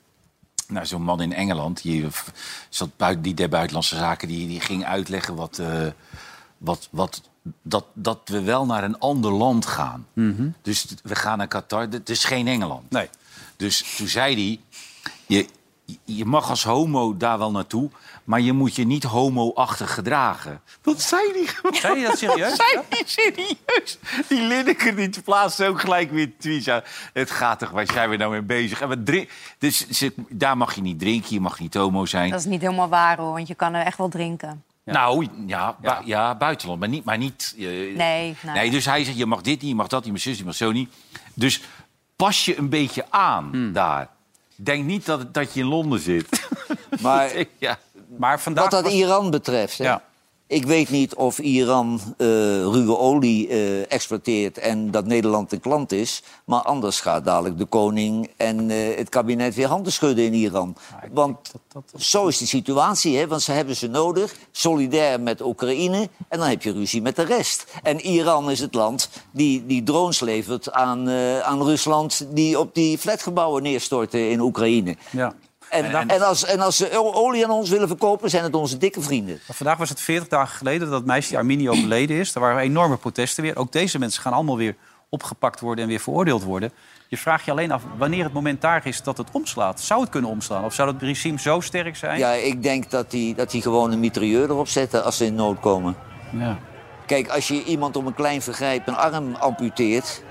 naar zo'n man in Engeland. Die, zat buiten, die der Buitenlandse Zaken die, die ging uitleggen wat, uh, wat, wat, dat, dat we wel naar een ander land gaan. Mm-hmm. Dus we gaan naar Qatar. Het is geen Engeland. Nee. Dus toen zei hij, je, je mag als homo daar wel naartoe, maar je moet je niet homo-achtig gedragen. Dat zei hij. Zei hij dat serieus? Zei hij serieus? Die Lineker die plaatste ook gelijk weer tweets aan. Het gaat toch, waar zijn we nou mee bezig? En we drink... Dus ze, daar mag je niet drinken, je mag niet homo zijn. Dat is niet helemaal waar, hoor, want je kan er echt wel drinken. Ja. Nou, ja, bu- ja, buitenland, maar niet... Maar niet uh, Nee, nee. nee, dus hij zegt, je mag dit niet, je mag dat niet, je mag zus, je mag zo niet. Dus pas je een beetje aan Hmm. daar. Denk niet dat, dat je in Londen zit. Maar ja. Maar vandaag wat dat was- Iran betreft, hè? Ja. Ik weet niet of Iran uh, ruwe olie uh, exporteert en dat Nederland de klant is. Maar anders gaat dadelijk de koning en uh, het kabinet weer handen schudden in Iran. Want dat, dat... zo is de situatie, hè? Want ze hebben ze nodig, solidair met Oekraïne. En dan heb je ruzie met de rest. En Iran is het land die, die drones levert aan, uh, aan Rusland, die op die flatgebouwen neerstorten in Oekraïne. Ja. En, en, en, als, en als ze olie aan ons willen verkopen, zijn het onze dikke vrienden. Maar vandaag was het veertig dagen geleden dat dat meisje Armini overleden is. Er waren enorme protesten weer. Ook deze mensen gaan allemaal weer opgepakt worden en weer veroordeeld worden. Je vraagt je alleen af wanneer het moment daar is dat het omslaat. Zou het kunnen omslaan? Of zou het regime zo sterk zijn? Ja, ik denk dat die, dat die gewoon een mitrailleur erop zetten als ze in nood komen. Ja. Kijk, als je iemand om een klein vergrijp een arm amputeert,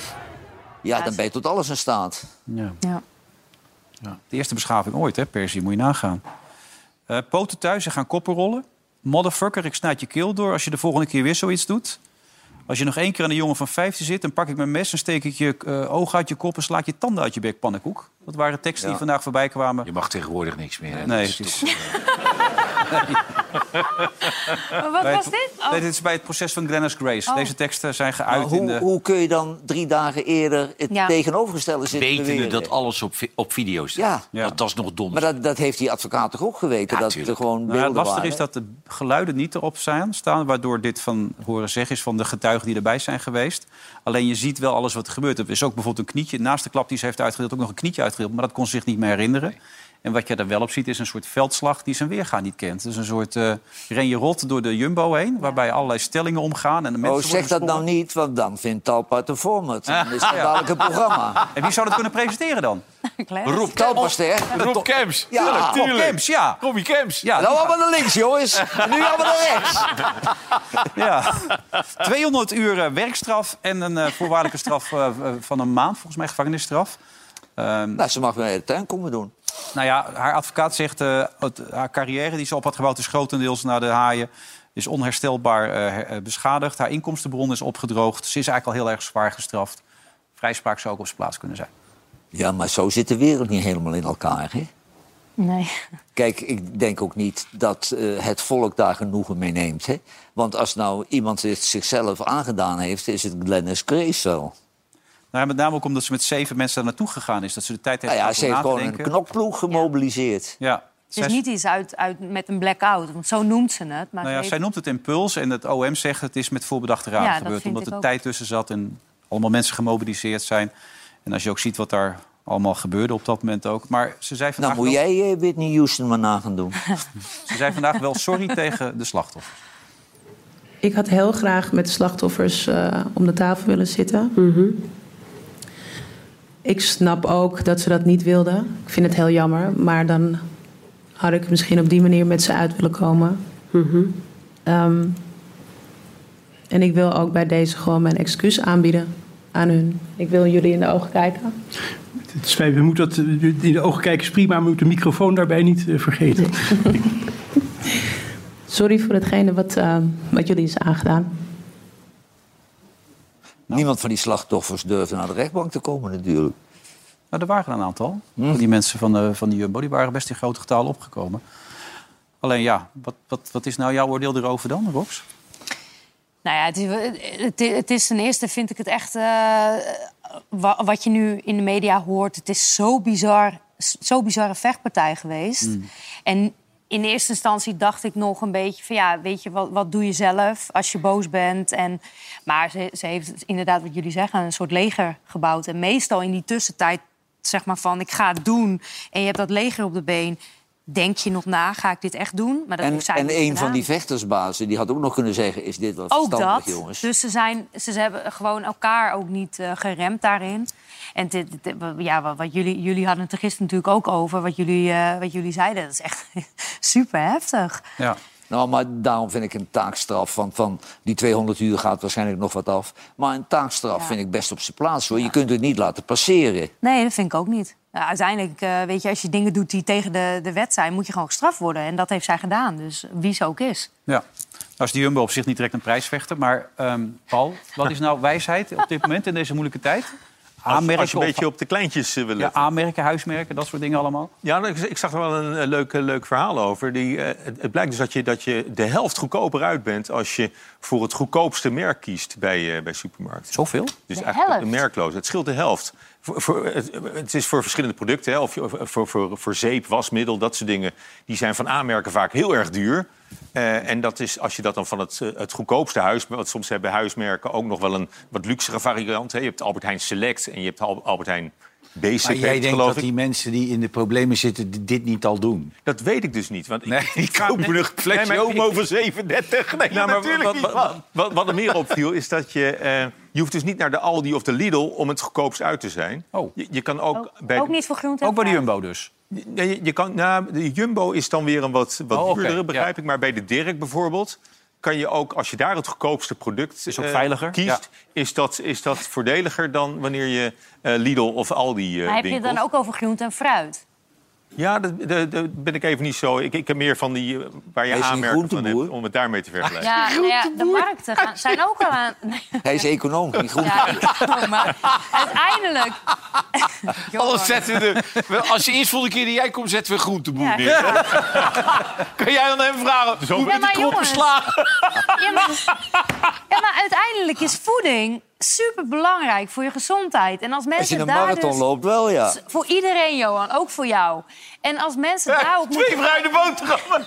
ja, dan ben je tot alles in staat. Ja. Ja. Ja. De eerste beschaving ooit, hè, Persie, moet je nagaan. Uh, poten thuis en gaan koppen rollen. Motherfucker, ik snijd je keel door als je de volgende keer weer zoiets doet. Als je nog één keer aan een jongen van vijftien zit, dan pak ik mijn mes en steek ik je uh, oog uit je kop en sla ik je tanden uit je bek, pannenkoek. Dat waren teksten Ja. die vandaag voorbij kwamen. Je mag tegenwoordig niks meer. Hè? Nee, Dat het is, toch- Maar wat bij was het, dit? Oh. nee, dit is bij het proces van Glennis Grace. Oh. Deze teksten zijn Maar geuit in hoe, de... hoe kun je dan drie dagen eerder het Ja. tegenovergestelde zitten Wetende beweren? dat alles op, vi- op video staat. Ja. Ja. Dat, dat is nog dom. Maar dat, dat heeft die advocaat toch ook geweten? Ja, dat tuurlijk. er gewoon Nou, beelden het lastige waren? is dat de geluiden niet erop zijn, staan... waardoor dit van horen zeggen is van de getuigen die erbij zijn geweest. Alleen je ziet wel alles wat er gebeurt. Er is ook bijvoorbeeld een knietje. Naast de klap die ze heeft uitgedeeld ook nog een knietje uitgedeeld. Maar dat kon ze zich niet meer herinneren. En wat je er wel op ziet is een soort veldslag die zijn weerga niet kent. Dus een soort uh, ren je rot door de Jumbo heen... waarbij allerlei stellingen omgaan. En de mensen Oh, zeg dat nou niet, want dan vindt Talpa het een format. Dan is het dadelijk een programma. En wie zou dat kunnen presenteren dan? Rob Talpaster. Rob Kemps. Ja, Rob Kemps, ja. Robbie Kemps. Ja, Nou, allemaal naar links, jongens. En nu allemaal naar rechts. ja. tweehonderd uur uh, werkstraf en een uh, voorwaardelijke straf uh, van een maand. Volgens mij gevangenisstraf. Um, Nou, ze mag weer in de tuin komen doen. Nou ja, haar advocaat zegt... Uh, het, haar carrière die ze op had gebouwd is grotendeels naar de haaien. Is onherstelbaar uh, her, uh, beschadigd. Haar inkomstenbron is opgedroogd. Ze is eigenlijk al heel erg zwaar gestraft. Vrijspraak zou ook op zijn plaats kunnen zijn. Ja, maar zo zit de wereld niet helemaal in elkaar, hè? Nee. Kijk, ik denk ook niet dat uh, het volk daar genoegen mee neemt, hè? Want als nou iemand het zichzelf aangedaan heeft, is het Glennis Grace wel. Nou, met name ook omdat ze met zeven mensen daar naartoe gegaan is. Dat ze de tijd heeft Nou ja, gehad ze om heeft na te gewoon een denken. knokploeg gemobiliseerd. Ja. Het Zij- is niet iets uit, uit met een blackout, want zo noemt ze het. Maar Nou ze ja, heeft- zij noemt het impuls en het O M zegt het is met voorbedachte raad Ja, dat gebeurd. vind Omdat ik er ook. tijd tussen zat en allemaal mensen gemobiliseerd zijn. En als je ook ziet wat daar allemaal gebeurde op dat moment ook. Maar ze zei vandaag, Nou, moet wel, jij uh, Whitney Houston maar na gaan doen. ze zei vandaag wel sorry tegen de slachtoffers. Ik had heel graag met de slachtoffers uh, om de tafel willen zitten. ik snap ook dat ze dat niet wilden. Ik vind het heel jammer. Maar dan had ik misschien op die manier met ze uit willen komen. Mm-hmm. Um, en ik wil ook bij deze gewoon mijn excuus aanbieden aan hun. Ik wil jullie in de ogen kijken. Het is, we moeten dat in de ogen kijken is prima, maar we moeten de microfoon daarbij niet uh, vergeten. Nee. Sorry voor hetgene wat, uh, wat jullie is aangedaan. Niemand van die slachtoffers durfde naar de rechtbank te komen natuurlijk. Nou, er waren er een aantal. Hm. Die mensen van, de, van die Jumbo die waren best in grote getalen opgekomen. Alleen ja, wat, wat, wat is nou jouw oordeel erover dan, Rox? Nou ja, het is, het, het is ten eerste vind ik het echt... Uh, wat je nu in de media hoort, het is zo bizar, zo bizarre vechtpartij geweest. Mm. En in eerste instantie dacht ik nog een beetje van... ja, weet je, wat, wat doe je zelf als je boos bent? En, maar ze, ze heeft inderdaad, wat jullie zeggen, een soort leger gebouwd. En meestal in die tussentijd, zeg maar van, ik ga het doen... en je hebt dat leger op de been... denk je nog na, ga ik dit echt doen? Maar dat en zij en een gedaan. van die vechtersbazen, die had ook nog kunnen zeggen... is dit wat ook verstandig, dat. jongens? Dus ze, zijn, ze hebben gewoon elkaar ook niet uh, geremd daarin. En dit, dit, ja, wat jullie, jullie hadden het er gisteren natuurlijk ook over... wat jullie, uh, wat jullie zeiden, dat is echt super heftig. Ja. Nou, maar daarom vind ik een taakstraf... want van die tweehonderd uur gaat waarschijnlijk nog wat af. Maar een taakstraf ja. vind ik best op zijn plaats, hoor. Ja. Je kunt het niet laten passeren. Nee, dat vind ik ook niet. Nou, uiteindelijk, uh, weet je, als je dingen doet die tegen de, de wet zijn... moet je gewoon gestraft worden. En dat heeft zij gedaan. Dus wie ze ook is. Ja. Nou is die Jumbo op zich niet direct een prijsvechter. Maar um, Paul, wat is nou wijsheid op dit moment in deze moeilijke tijd? Aanmerken, als je een beetje op de kleintjes uh, wil letten. Ja, aanmerken, huismerken, dat soort dingen allemaal. Ja, ik, ik zag er wel een, een leuk, leuk verhaal over. Die, uh, het, het blijkt dus dat je, dat je de helft goedkoper uit bent... als je voor het goedkoopste merk kiest bij, uh, bij supermarkten. Zoveel? Dus de eigenlijk helft? merkloos. Het scheelt de helft. Voor, voor, het, het is voor verschillende producten. Hè, of voor, voor, voor zeep, wasmiddel, dat soort dingen. Die zijn van aanmerken vaak heel erg duur. Uh, en dat is, als je dat dan van het, het goedkoopste huis... want soms hebben huismerken ook nog wel een wat luxere variant. Hè. Je hebt Albert Heijn Select en je hebt Albert Heijn Basic. Maar jij denkt dat ik. die mensen die in de problemen zitten dit niet al doen? Dat weet ik dus niet. Want nee, ik, die kopen nee, een flesje nee, Omo voor zevenendertig. Nee, nou, maar natuurlijk wat, niet. Wat, wat, wat, wat er meer opviel is dat je... Uh, je hoeft dus niet naar de Aldi of de Lidl om het goedkoopst uit te zijn. Oh. Je, je kan ook, Ook, bij ook de, niet voor groente en Ook bij de fruit. Jumbo dus? Ja, je, je kan, nou, de Jumbo is dan weer een wat, wat oh, duurdere, okay. begrijp ja. ik. Maar bij de Dirk bijvoorbeeld kan je ook, als je daar het goedkoopste product is ook uh, veiliger. kiest... Ja. Is, dat, is dat voordeliger dan wanneer je uh, Lidl of Aldi uh, Maar heb je winkelt. het dan ook over groente en fruit? Ja, daar ben ik even niet zo... Ik, ik heb meer van die uh, waar je aanmerken van hebt, om het daarmee te vergelijken. Ja, nou ja, de markten gaan, zijn ook al aan... Hij is econoom, niet goed. Ja, econoom, maar uiteindelijk... Alles zetten we de, als je eerst volgende keer die jij komt, zetten we groenteboer Ja, neer. ja. Kan jij dan even vragen? Zo Ja, maar jongens. slaan. Ja, maar, ja, maar uiteindelijk is voeding super belangrijk voor je gezondheid. En als mensen Als je een daar marathon dus, loopt, wel, ja. Voor iedereen, Johan, ook voor jou. En als mensen Ja, daarop twee moeten... bruine boterhammen.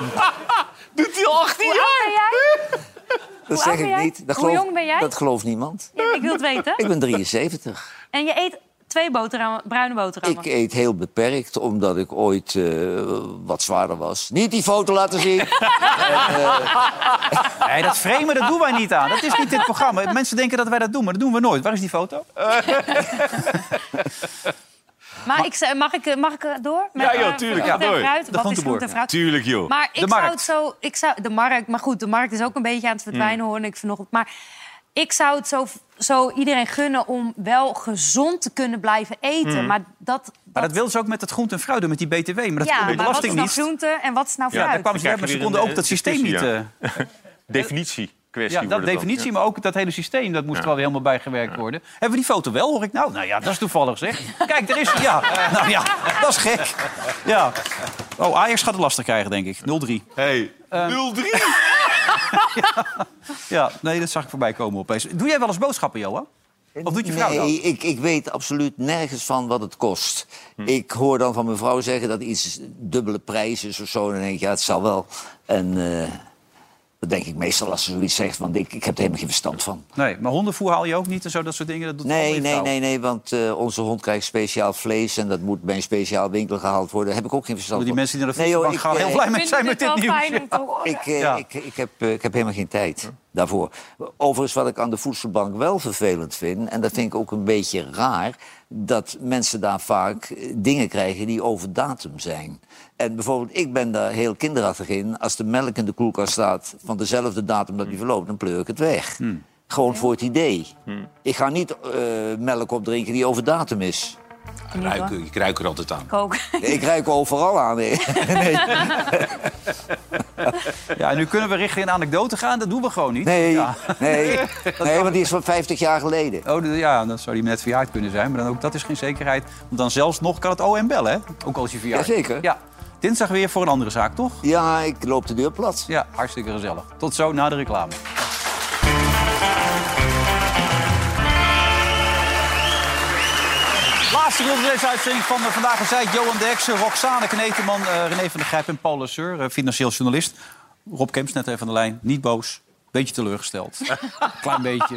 Doet hij al achttien Hoe oud ben jaar? jij? Dat Hoe zeg oud ben ik jij? niet. Dat Hoe geloof, jong ben jij? Dat gelooft niemand. Ja, ik wil het weten. Ik ben drieënzeventig. En je eet twee boterhammen, bruine boterhammen. Ik eet heel beperkt, omdat ik ooit uh, wat zwaarder was. Niet die foto laten zien. en, uh... Nee, dat framen, dat doen wij niet aan. Dat is niet dit programma. Mensen denken dat wij dat doen, maar dat doen we nooit. Waar is die foto? Maar ik, mag, ik, mag ik door? Met, Ja, joh, uh, tuurlijk, groente ja, en door. fruit? De Wat is groenteboer. groente en fruit? Tuurlijk, joh. Maar ik De zou markt. het zo... Ik zou, de markt, maar goed, de markt is ook een beetje aan het verdwijnen, hoorde ik vanochtend. Maar ik zou het zo, zo iedereen gunnen om wel gezond te kunnen blijven eten. Mm. Maar dat... dat Maar dat wilden ze ook met het groente en fruit doen, met die B T W. Maar dat ja, kon de maar wat is belasting nou niet. groente en wat is nou Ja, fruit? Daar kwamen ze Dan maar krijg ze je weer konden een, ook dat eh, systeem niet... discussie, Uh, Definitiekwestie. ja, wordt dat het dan. definitie, Ja. maar ook dat hele systeem, dat moest Ja. er wel weer helemaal bij gewerkt worden. Hebben we die foto wel, hoor ik nou? Nou ja, dat is toevallig, zeg. Kijk, daar is hij, ja. Nou ja, dat is gek. Ja. Oh, Ajax gaat het lastig krijgen, denk ik. nul drie. Hey, Um, nul drie. ja. ja, nee, dat zag ik voorbij komen opeens. Doe jij wel eens boodschappen, Johan? Of doet je vrouw dat? Nee, ik, ik weet absoluut nergens van wat het kost. Hm. Ik hoor dan van mijn vrouw zeggen dat iets dubbele prijs is of zo. En dan denk ik, ja, het zal wel. En uh, dat denk ik meestal als ze zoiets zegt, want ik, ik heb er helemaal geen verstand van. Nee, maar hondenvoer haal je ook niet en zo, dat soort dingen? Dat doet Nee, altijd nee, vrouw. nee, nee, want uh, onze hond krijgt speciaal vlees... en dat moet bij een speciaal winkel gehaald worden. Daar heb ik ook geen verstand Die van. mensen die naar de nee, joh, voedselbank ik, gaan heel uh, blij Ik met vind zijn dit met dit wel nieuws. fijn om te horen. Ik, uh, Ja. ik, ik, heb, uh, ik heb helemaal geen tijd. daarvoor. Overigens, wat ik aan de voedselbank wel vervelend vind... en dat vind ik ook een beetje raar... dat mensen daar vaak dingen krijgen die over datum zijn. En bijvoorbeeld, ik ben daar heel kinderachtig in... als de melk in de koelkast staat van dezelfde datum dat die verloopt... dan pleur ik het weg. Hmm. Gewoon voor het idee. Hmm. Ik ga niet uh, melk opdrinken die over datum is. Ruik, ik ruik er altijd aan. Ik ook. Ik ruik overal aan. Nee. nee. Ja, en nu kunnen we richting een anekdote gaan. Dat doen we gewoon niet. Nee, ja. nee. nee want die is van vijftig jaar geleden. Oh, ja, dan zou die net verjaard kunnen zijn. Maar dan ook, dat is geen zekerheid. Want dan zelfs nog kan het O M bellen, hè? Ook al is je verjaard. Jazeker. Ja. Dinsdag weer voor een andere zaak, toch? Ja, ik loop de deur plat. Ja, hartstikke gezellig. Tot zo, na de reclame. Laatste ronde van deze uitzending van uh, Vandaag in Zij. Johan Derksen, Roxane Kneteman, uh, René van der Grijp en Paul Lasseur, uh, financieel journalist. Rob Kemps net even aan de lijn. Niet boos, beetje teleurgesteld. Klein beetje.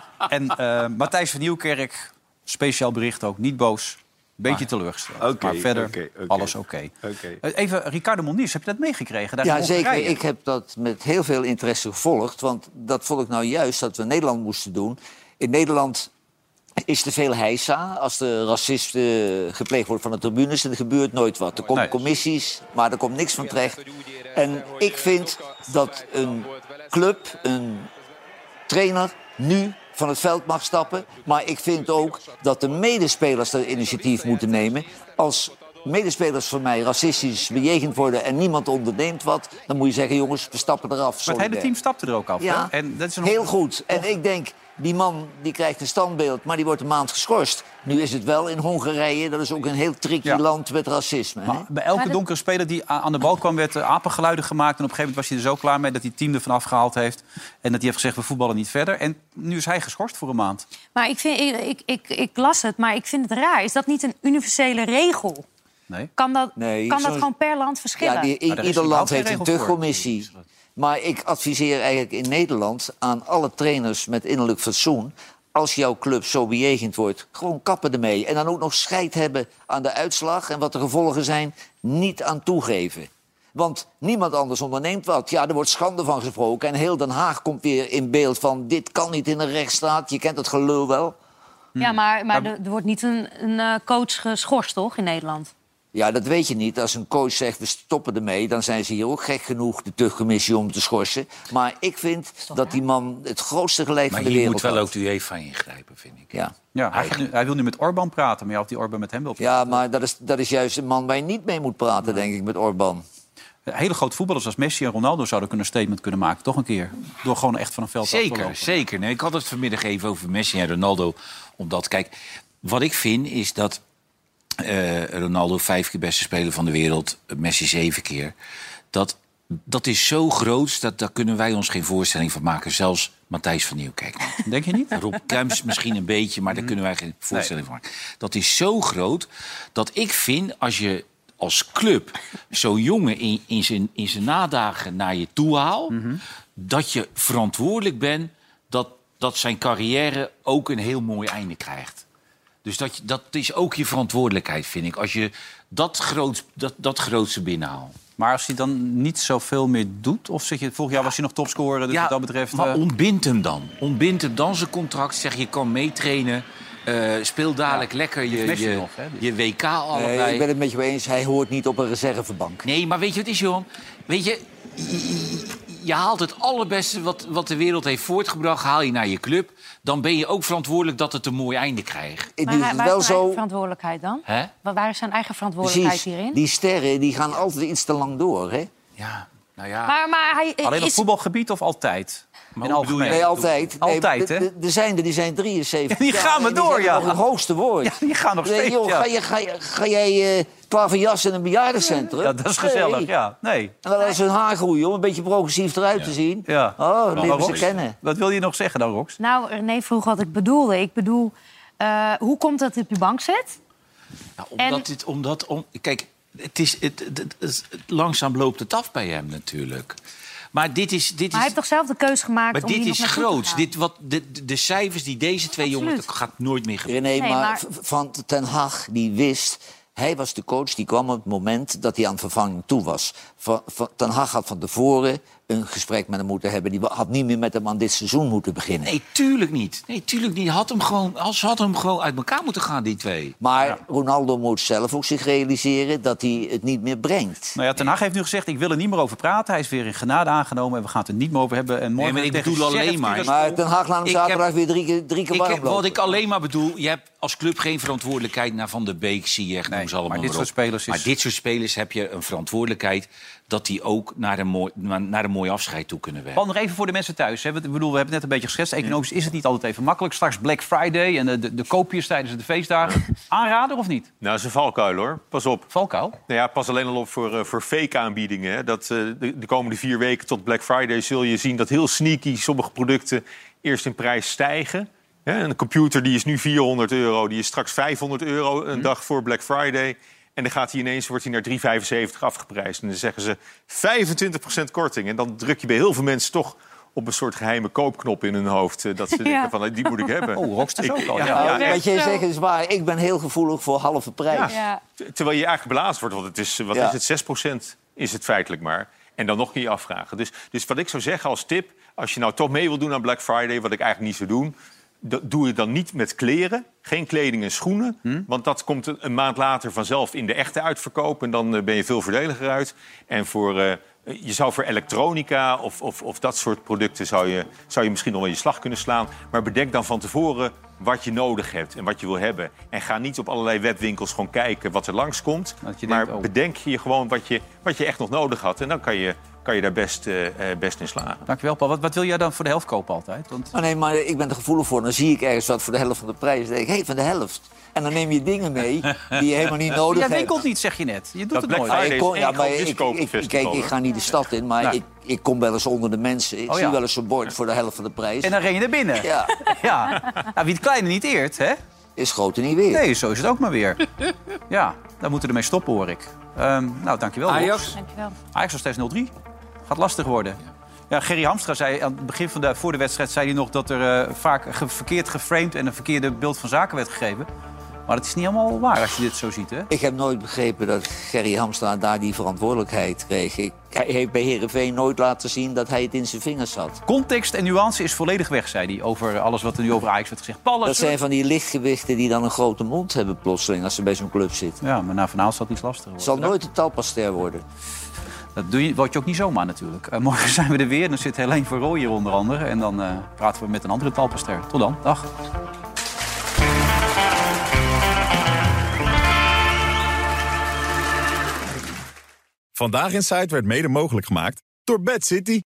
En uh, Matthijs van Nieuwkerk, speciaal bericht ook. Niet boos, beetje teleurgesteld. Okay, maar verder okay, okay. alles oké. Okay. Okay. Uh, even Ricardo Moniz, heb je dat meegekregen? Daar ja, zeker. Ik heb dat met heel veel interesse gevolgd. Want dat vond ik nou juist dat we Nederland moesten doen. In Nederland... is te veel heisa als de racisme gepleegd wordt van de tribunes. En er gebeurt nooit wat. Er komen commissies, maar er komt niks van terecht. En ik vind dat een club, een trainer, nu van het veld mag stappen. Maar ik vind ook dat de medespelers dat initiatief moeten nemen. Als medespelers van mij racistisch bejegend worden en niemand onderneemt wat... dan moet je zeggen, jongens, we stappen eraf. Maar het hele team stapte er ook af. Ja, hè? En dat is een heel goed. En ik denk... die man die krijgt een standbeeld, maar die wordt een maand geschorst. Nu is het wel in Hongarije, dat is ook een heel tricky ja. land met racisme. Maar bij elke donkere speler die aan de bal kwam, werd apengeluiden gemaakt. En op een gegeven moment was hij er zo klaar mee dat hij het team ervan afgehaald heeft. En dat hij heeft gezegd, we voetballen niet verder. En nu is hij geschorst voor een maand. Maar ik, vind, ik, ik, ik, ik las het, maar ik vind het raar. Is dat niet een universele regel? Nee. Kan dat, nee, kan dat gewoon per land verschillen? Ja, die, i, ieder land heeft een tuchtcommissie. Maar ik adviseer eigenlijk in Nederland aan alle trainers met innerlijk fatsoen... als jouw club zo bejegend wordt, gewoon kappen ermee. En dan ook nog scheid hebben aan de uitslag en wat de gevolgen zijn, niet aan toegeven. Want niemand anders onderneemt wat. Ja, er wordt schande van gesproken. En heel Den Haag komt weer in beeld van... dit kan niet in een rechtsstaat. Je kent het gelul wel. Ja, maar, maar er, er wordt niet een, een coach geschorst, toch, in Nederland? Ja, dat weet je niet. Als een coach zegt, we stoppen ermee... dan zijn ze hier ook gek genoeg, de tuchtcommissie, om te schorsen. Maar ik vind dat, dat die man het grootste gelijk van de wereld Maar hier moet wel had. ook de UEFA ingrijpen, vind ik. Ja. Ja, hij, nu, hij wil nu met Orbán praten, maar ja, of die Orbán met hem wil praten. Ja, maar dat is, dat is juist een man waar je niet mee moet praten, denk ik, met Orbán. Hele grote voetballers als Messi en Ronaldo zouden kunnen een statement kunnen maken, toch een keer? Door gewoon echt van een veld zeker, af te lopen. Zeker. Nee, ik had het vanmiddag even over Messi en Ronaldo. Omdat, kijk, wat ik vind is dat uh, Ronaldo vijf keer beste speler van de wereld, Messi zeven keer. Dat, dat is zo groot, dat daar kunnen wij ons geen voorstelling van maken. Zelfs Matthijs van Nieuwkerk. Denk je niet? Rob Kemps misschien een beetje, maar daar kunnen wij geen voorstelling nee. van maken. Dat is zo groot dat ik vind, als je als club zo'n jongen in, in, zijn, in zijn nadagen naar je toe haalt... Mm-hmm. dat je verantwoordelijk bent dat, dat zijn carrière ook een heel mooi einde krijgt. Dus dat, dat is ook je verantwoordelijkheid, vind ik. Als je dat, groot, dat, dat grootste binnenhaalt. Maar als hij dan niet zoveel meer doet? Of zeg je, vorig jaar was hij nog topscorer, dus ja, wat dat betreft... maar uh... ontbind hem dan. Ontbind hem dan zijn contract. Zeg, je kan meetrainen. Uh, speel dadelijk ja, lekker je, je, nog, hè, dus. je W K allebei. Nee, ik ben het met je eens. Hij hoort niet op een reservebank. Nee, maar weet je wat het is, Johan? Weet je, je, je haalt het allerbeste wat, wat de wereld heeft voortgebracht... haal je naar je club. Dan ben je ook verantwoordelijk dat het een mooi einde krijgt. Maar waar, waar is zijn eigen verantwoordelijkheid dan? Hè? Waar is zijn eigen verantwoordelijkheid Precies. hierin? Die sterren die gaan altijd iets te lang door, hè? Ja, nou ja. Maar, maar hij, Alleen op is... voetbalgebied of altijd? Maar in algemeen? Nee, altijd. Altijd, nee, hè? Er zijn er, die zijn drieënzentig. Ja, die gaan maar door, ja. Die het hoogste woord. Ja, die gaan nog steeds, nee, joh, ja. ga, je, ga, je, ga jij uh, klaverjas in een bejaardencentrum? Ja, dat is gezellig, nee. ja. Nee. En dan is hun haar groeien om een beetje progressief eruit ja. te zien. Ja. Oh, nou, leren ze kennen. Wat wil je nog zeggen dan, Rox? Nou, René vroeg wat ik bedoelde. Ik bedoel, uh, hoe komt dat het op je bank zit? Nou, omdat en... dit, omdat, om, kijk, het is, het, het, het, het, langzaam loopt het af bij hem natuurlijk. Maar dit is... Dit maar is, hij heeft toch zelf de keuze gemaakt maar om dit hier is nog groots. Dit, wat, de, de, de cijfers die deze twee Absoluut. jongens... dat gaat nooit meer gebeuren. René, nee, maar, maar Van Ten Hag, die wist... Hij was de coach, die kwam op het moment dat hij aan vervanging toe was. Van, van, Ten Hag had van tevoren een gesprek met hem moeten hebben. Die had niet meer met hem aan dit seizoen moeten beginnen. Nee, tuurlijk niet. Nee, tuurlijk niet. Had hem gewoon, ze hadden hem gewoon uit elkaar moeten gaan, die twee. Maar ja. Ronaldo moet zelf ook zich realiseren dat hij het niet meer brengt. Nou ja, Ten Hag heeft nu gezegd, ik wil er niet meer over praten. Hij is weer in genade aangenomen en we gaan het er niet meer over hebben. En morgen nee, maar ik tegen bedoel alleen maar... Maar Ten Hag laat hem zaterdag heb, weer drie keer, drie keer ik warm heb, lopen. Wat ik alleen maar bedoel, je hebt als club geen verantwoordelijkheid naar Van der Beek, Ziyech, noem ze allemaal maar dit maar soort spelers is... Maar dit soort spelers heb je een verantwoordelijkheid dat die ook naar een mooi, naar een mooi afscheid toe kunnen werken. Paul, nog even voor de mensen thuis. Hè. Ik bedoel, we hebben het net een beetje geschetst. Economisch is het niet altijd even makkelijk. Straks Black Friday en de, de, de koopjes tijdens de feestdagen. Aanrader of niet? Nou, dat is een valkuil, hoor. Pas op. Valkuil? Nou ja, pas alleen al op voor, uh, voor fake aanbiedingen. Hè. Dat, uh, de, de komende vier weken tot Black Friday zul je zien dat heel sneaky sommige producten eerst in prijs stijgen. Ja, een computer die is nu vierhonderd euro, die is straks vijfhonderd euro een hm. dag voor Black Friday. En dan gaat hij ineens, wordt hij naar drie vijfenzeventig afgeprijsd. En dan zeggen ze vijfentwintig procent korting. En dan druk je bij heel veel mensen toch op een soort geheime koopknop in hun hoofd. Dat ze denken van, die moet ik hebben. Oh, Rockstars ook al. Ja, ja, ja, wat jij zegt is waar. Ik ben heel gevoelig voor halve prijs. Ja. Ja. Terwijl je eigenlijk belazen wordt. Want het is, wat ja. is het, zes procent is het feitelijk maar. En dan nog kun je afvragen. Dus, dus wat ik zou zeggen als tip, als je nou toch mee wil doen aan Black Friday, wat ik eigenlijk niet zou doen, doe je dan niet met kleren. Geen kleding en schoenen. Hm? Want dat komt een maand later vanzelf in de echte uitverkoop. En dan ben je veel voordeliger uit. En voor, uh, je zou voor elektronica of, of, of dat soort producten zou je, zou je misschien nog wel je slag kunnen slaan. Maar bedenk dan van tevoren wat je nodig hebt en wat je wil hebben. En ga niet op allerlei webwinkels gewoon kijken wat er langskomt. Maar denkt, oh. bedenk je gewoon wat je, wat je echt nog nodig had. En dan kan je... kan je daar best, uh, best in slagen. Dankjewel, Paul. Wat, wat wil jij dan voor de helft kopen altijd? Want... Oh nee, maar ik ben er gevoelig voor. Dan zie ik ergens wat voor de helft van de prijs. Dan denk ik, hé, hey, van de helft. En dan neem je dingen mee die je helemaal niet nodig hebt. Jij winkelt niet, zeg je net. Je doet dat het Black nooit. Friday ik kom, ja, maar ik, ik, kijk, ik ga niet de stad in, maar nou. ik, ik kom wel eens onder de mensen. Ik oh, zie ja. wel eens een bord voor de helft van de prijs. En dan ren je naar binnen. Ja. ja. Nou, wie het kleine niet eert, hè? Is groter niet weer. Nee, zo is het ook maar weer. Ja, daar moeten we ermee stoppen, hoor ik. Um, nou, dankjewel. Ajax. Dankjewel. Ajax nog steeds nul drie. Gaat lastig worden. Ja, Gerry Hamstra zei aan het begin van de, voor de wedstrijd zei hij nog dat er uh, vaak ge, verkeerd geframed en een verkeerde beeld van zaken werd gegeven. Maar dat is niet helemaal waar als je dit zo ziet, hè? Ik heb nooit begrepen dat Gerry Hamstra daar die verantwoordelijkheid kreeg. Ik, hij heeft bij Heerenveen nooit laten zien dat hij het in zijn vingers had. Context en nuance is volledig weg, zei hij, over alles wat er nu over Ajax werd gezegd. Paul, dat zijn van die lichtgewichten die dan een grote mond hebben plotseling als ze bij zo'n club zitten. Ja, maar na vanavond zal het iets lastiger worden. Het zal nooit een talpaster worden. Dat doe je, word je ook niet zomaar natuurlijk. Uh, morgen zijn we er weer. Dan zit Helene Verrooy hier onder andere. En dan uh, praten we met een andere talpaster. Tot dan. Dag. Vandaag in Site werd mede mogelijk gemaakt door Bad City.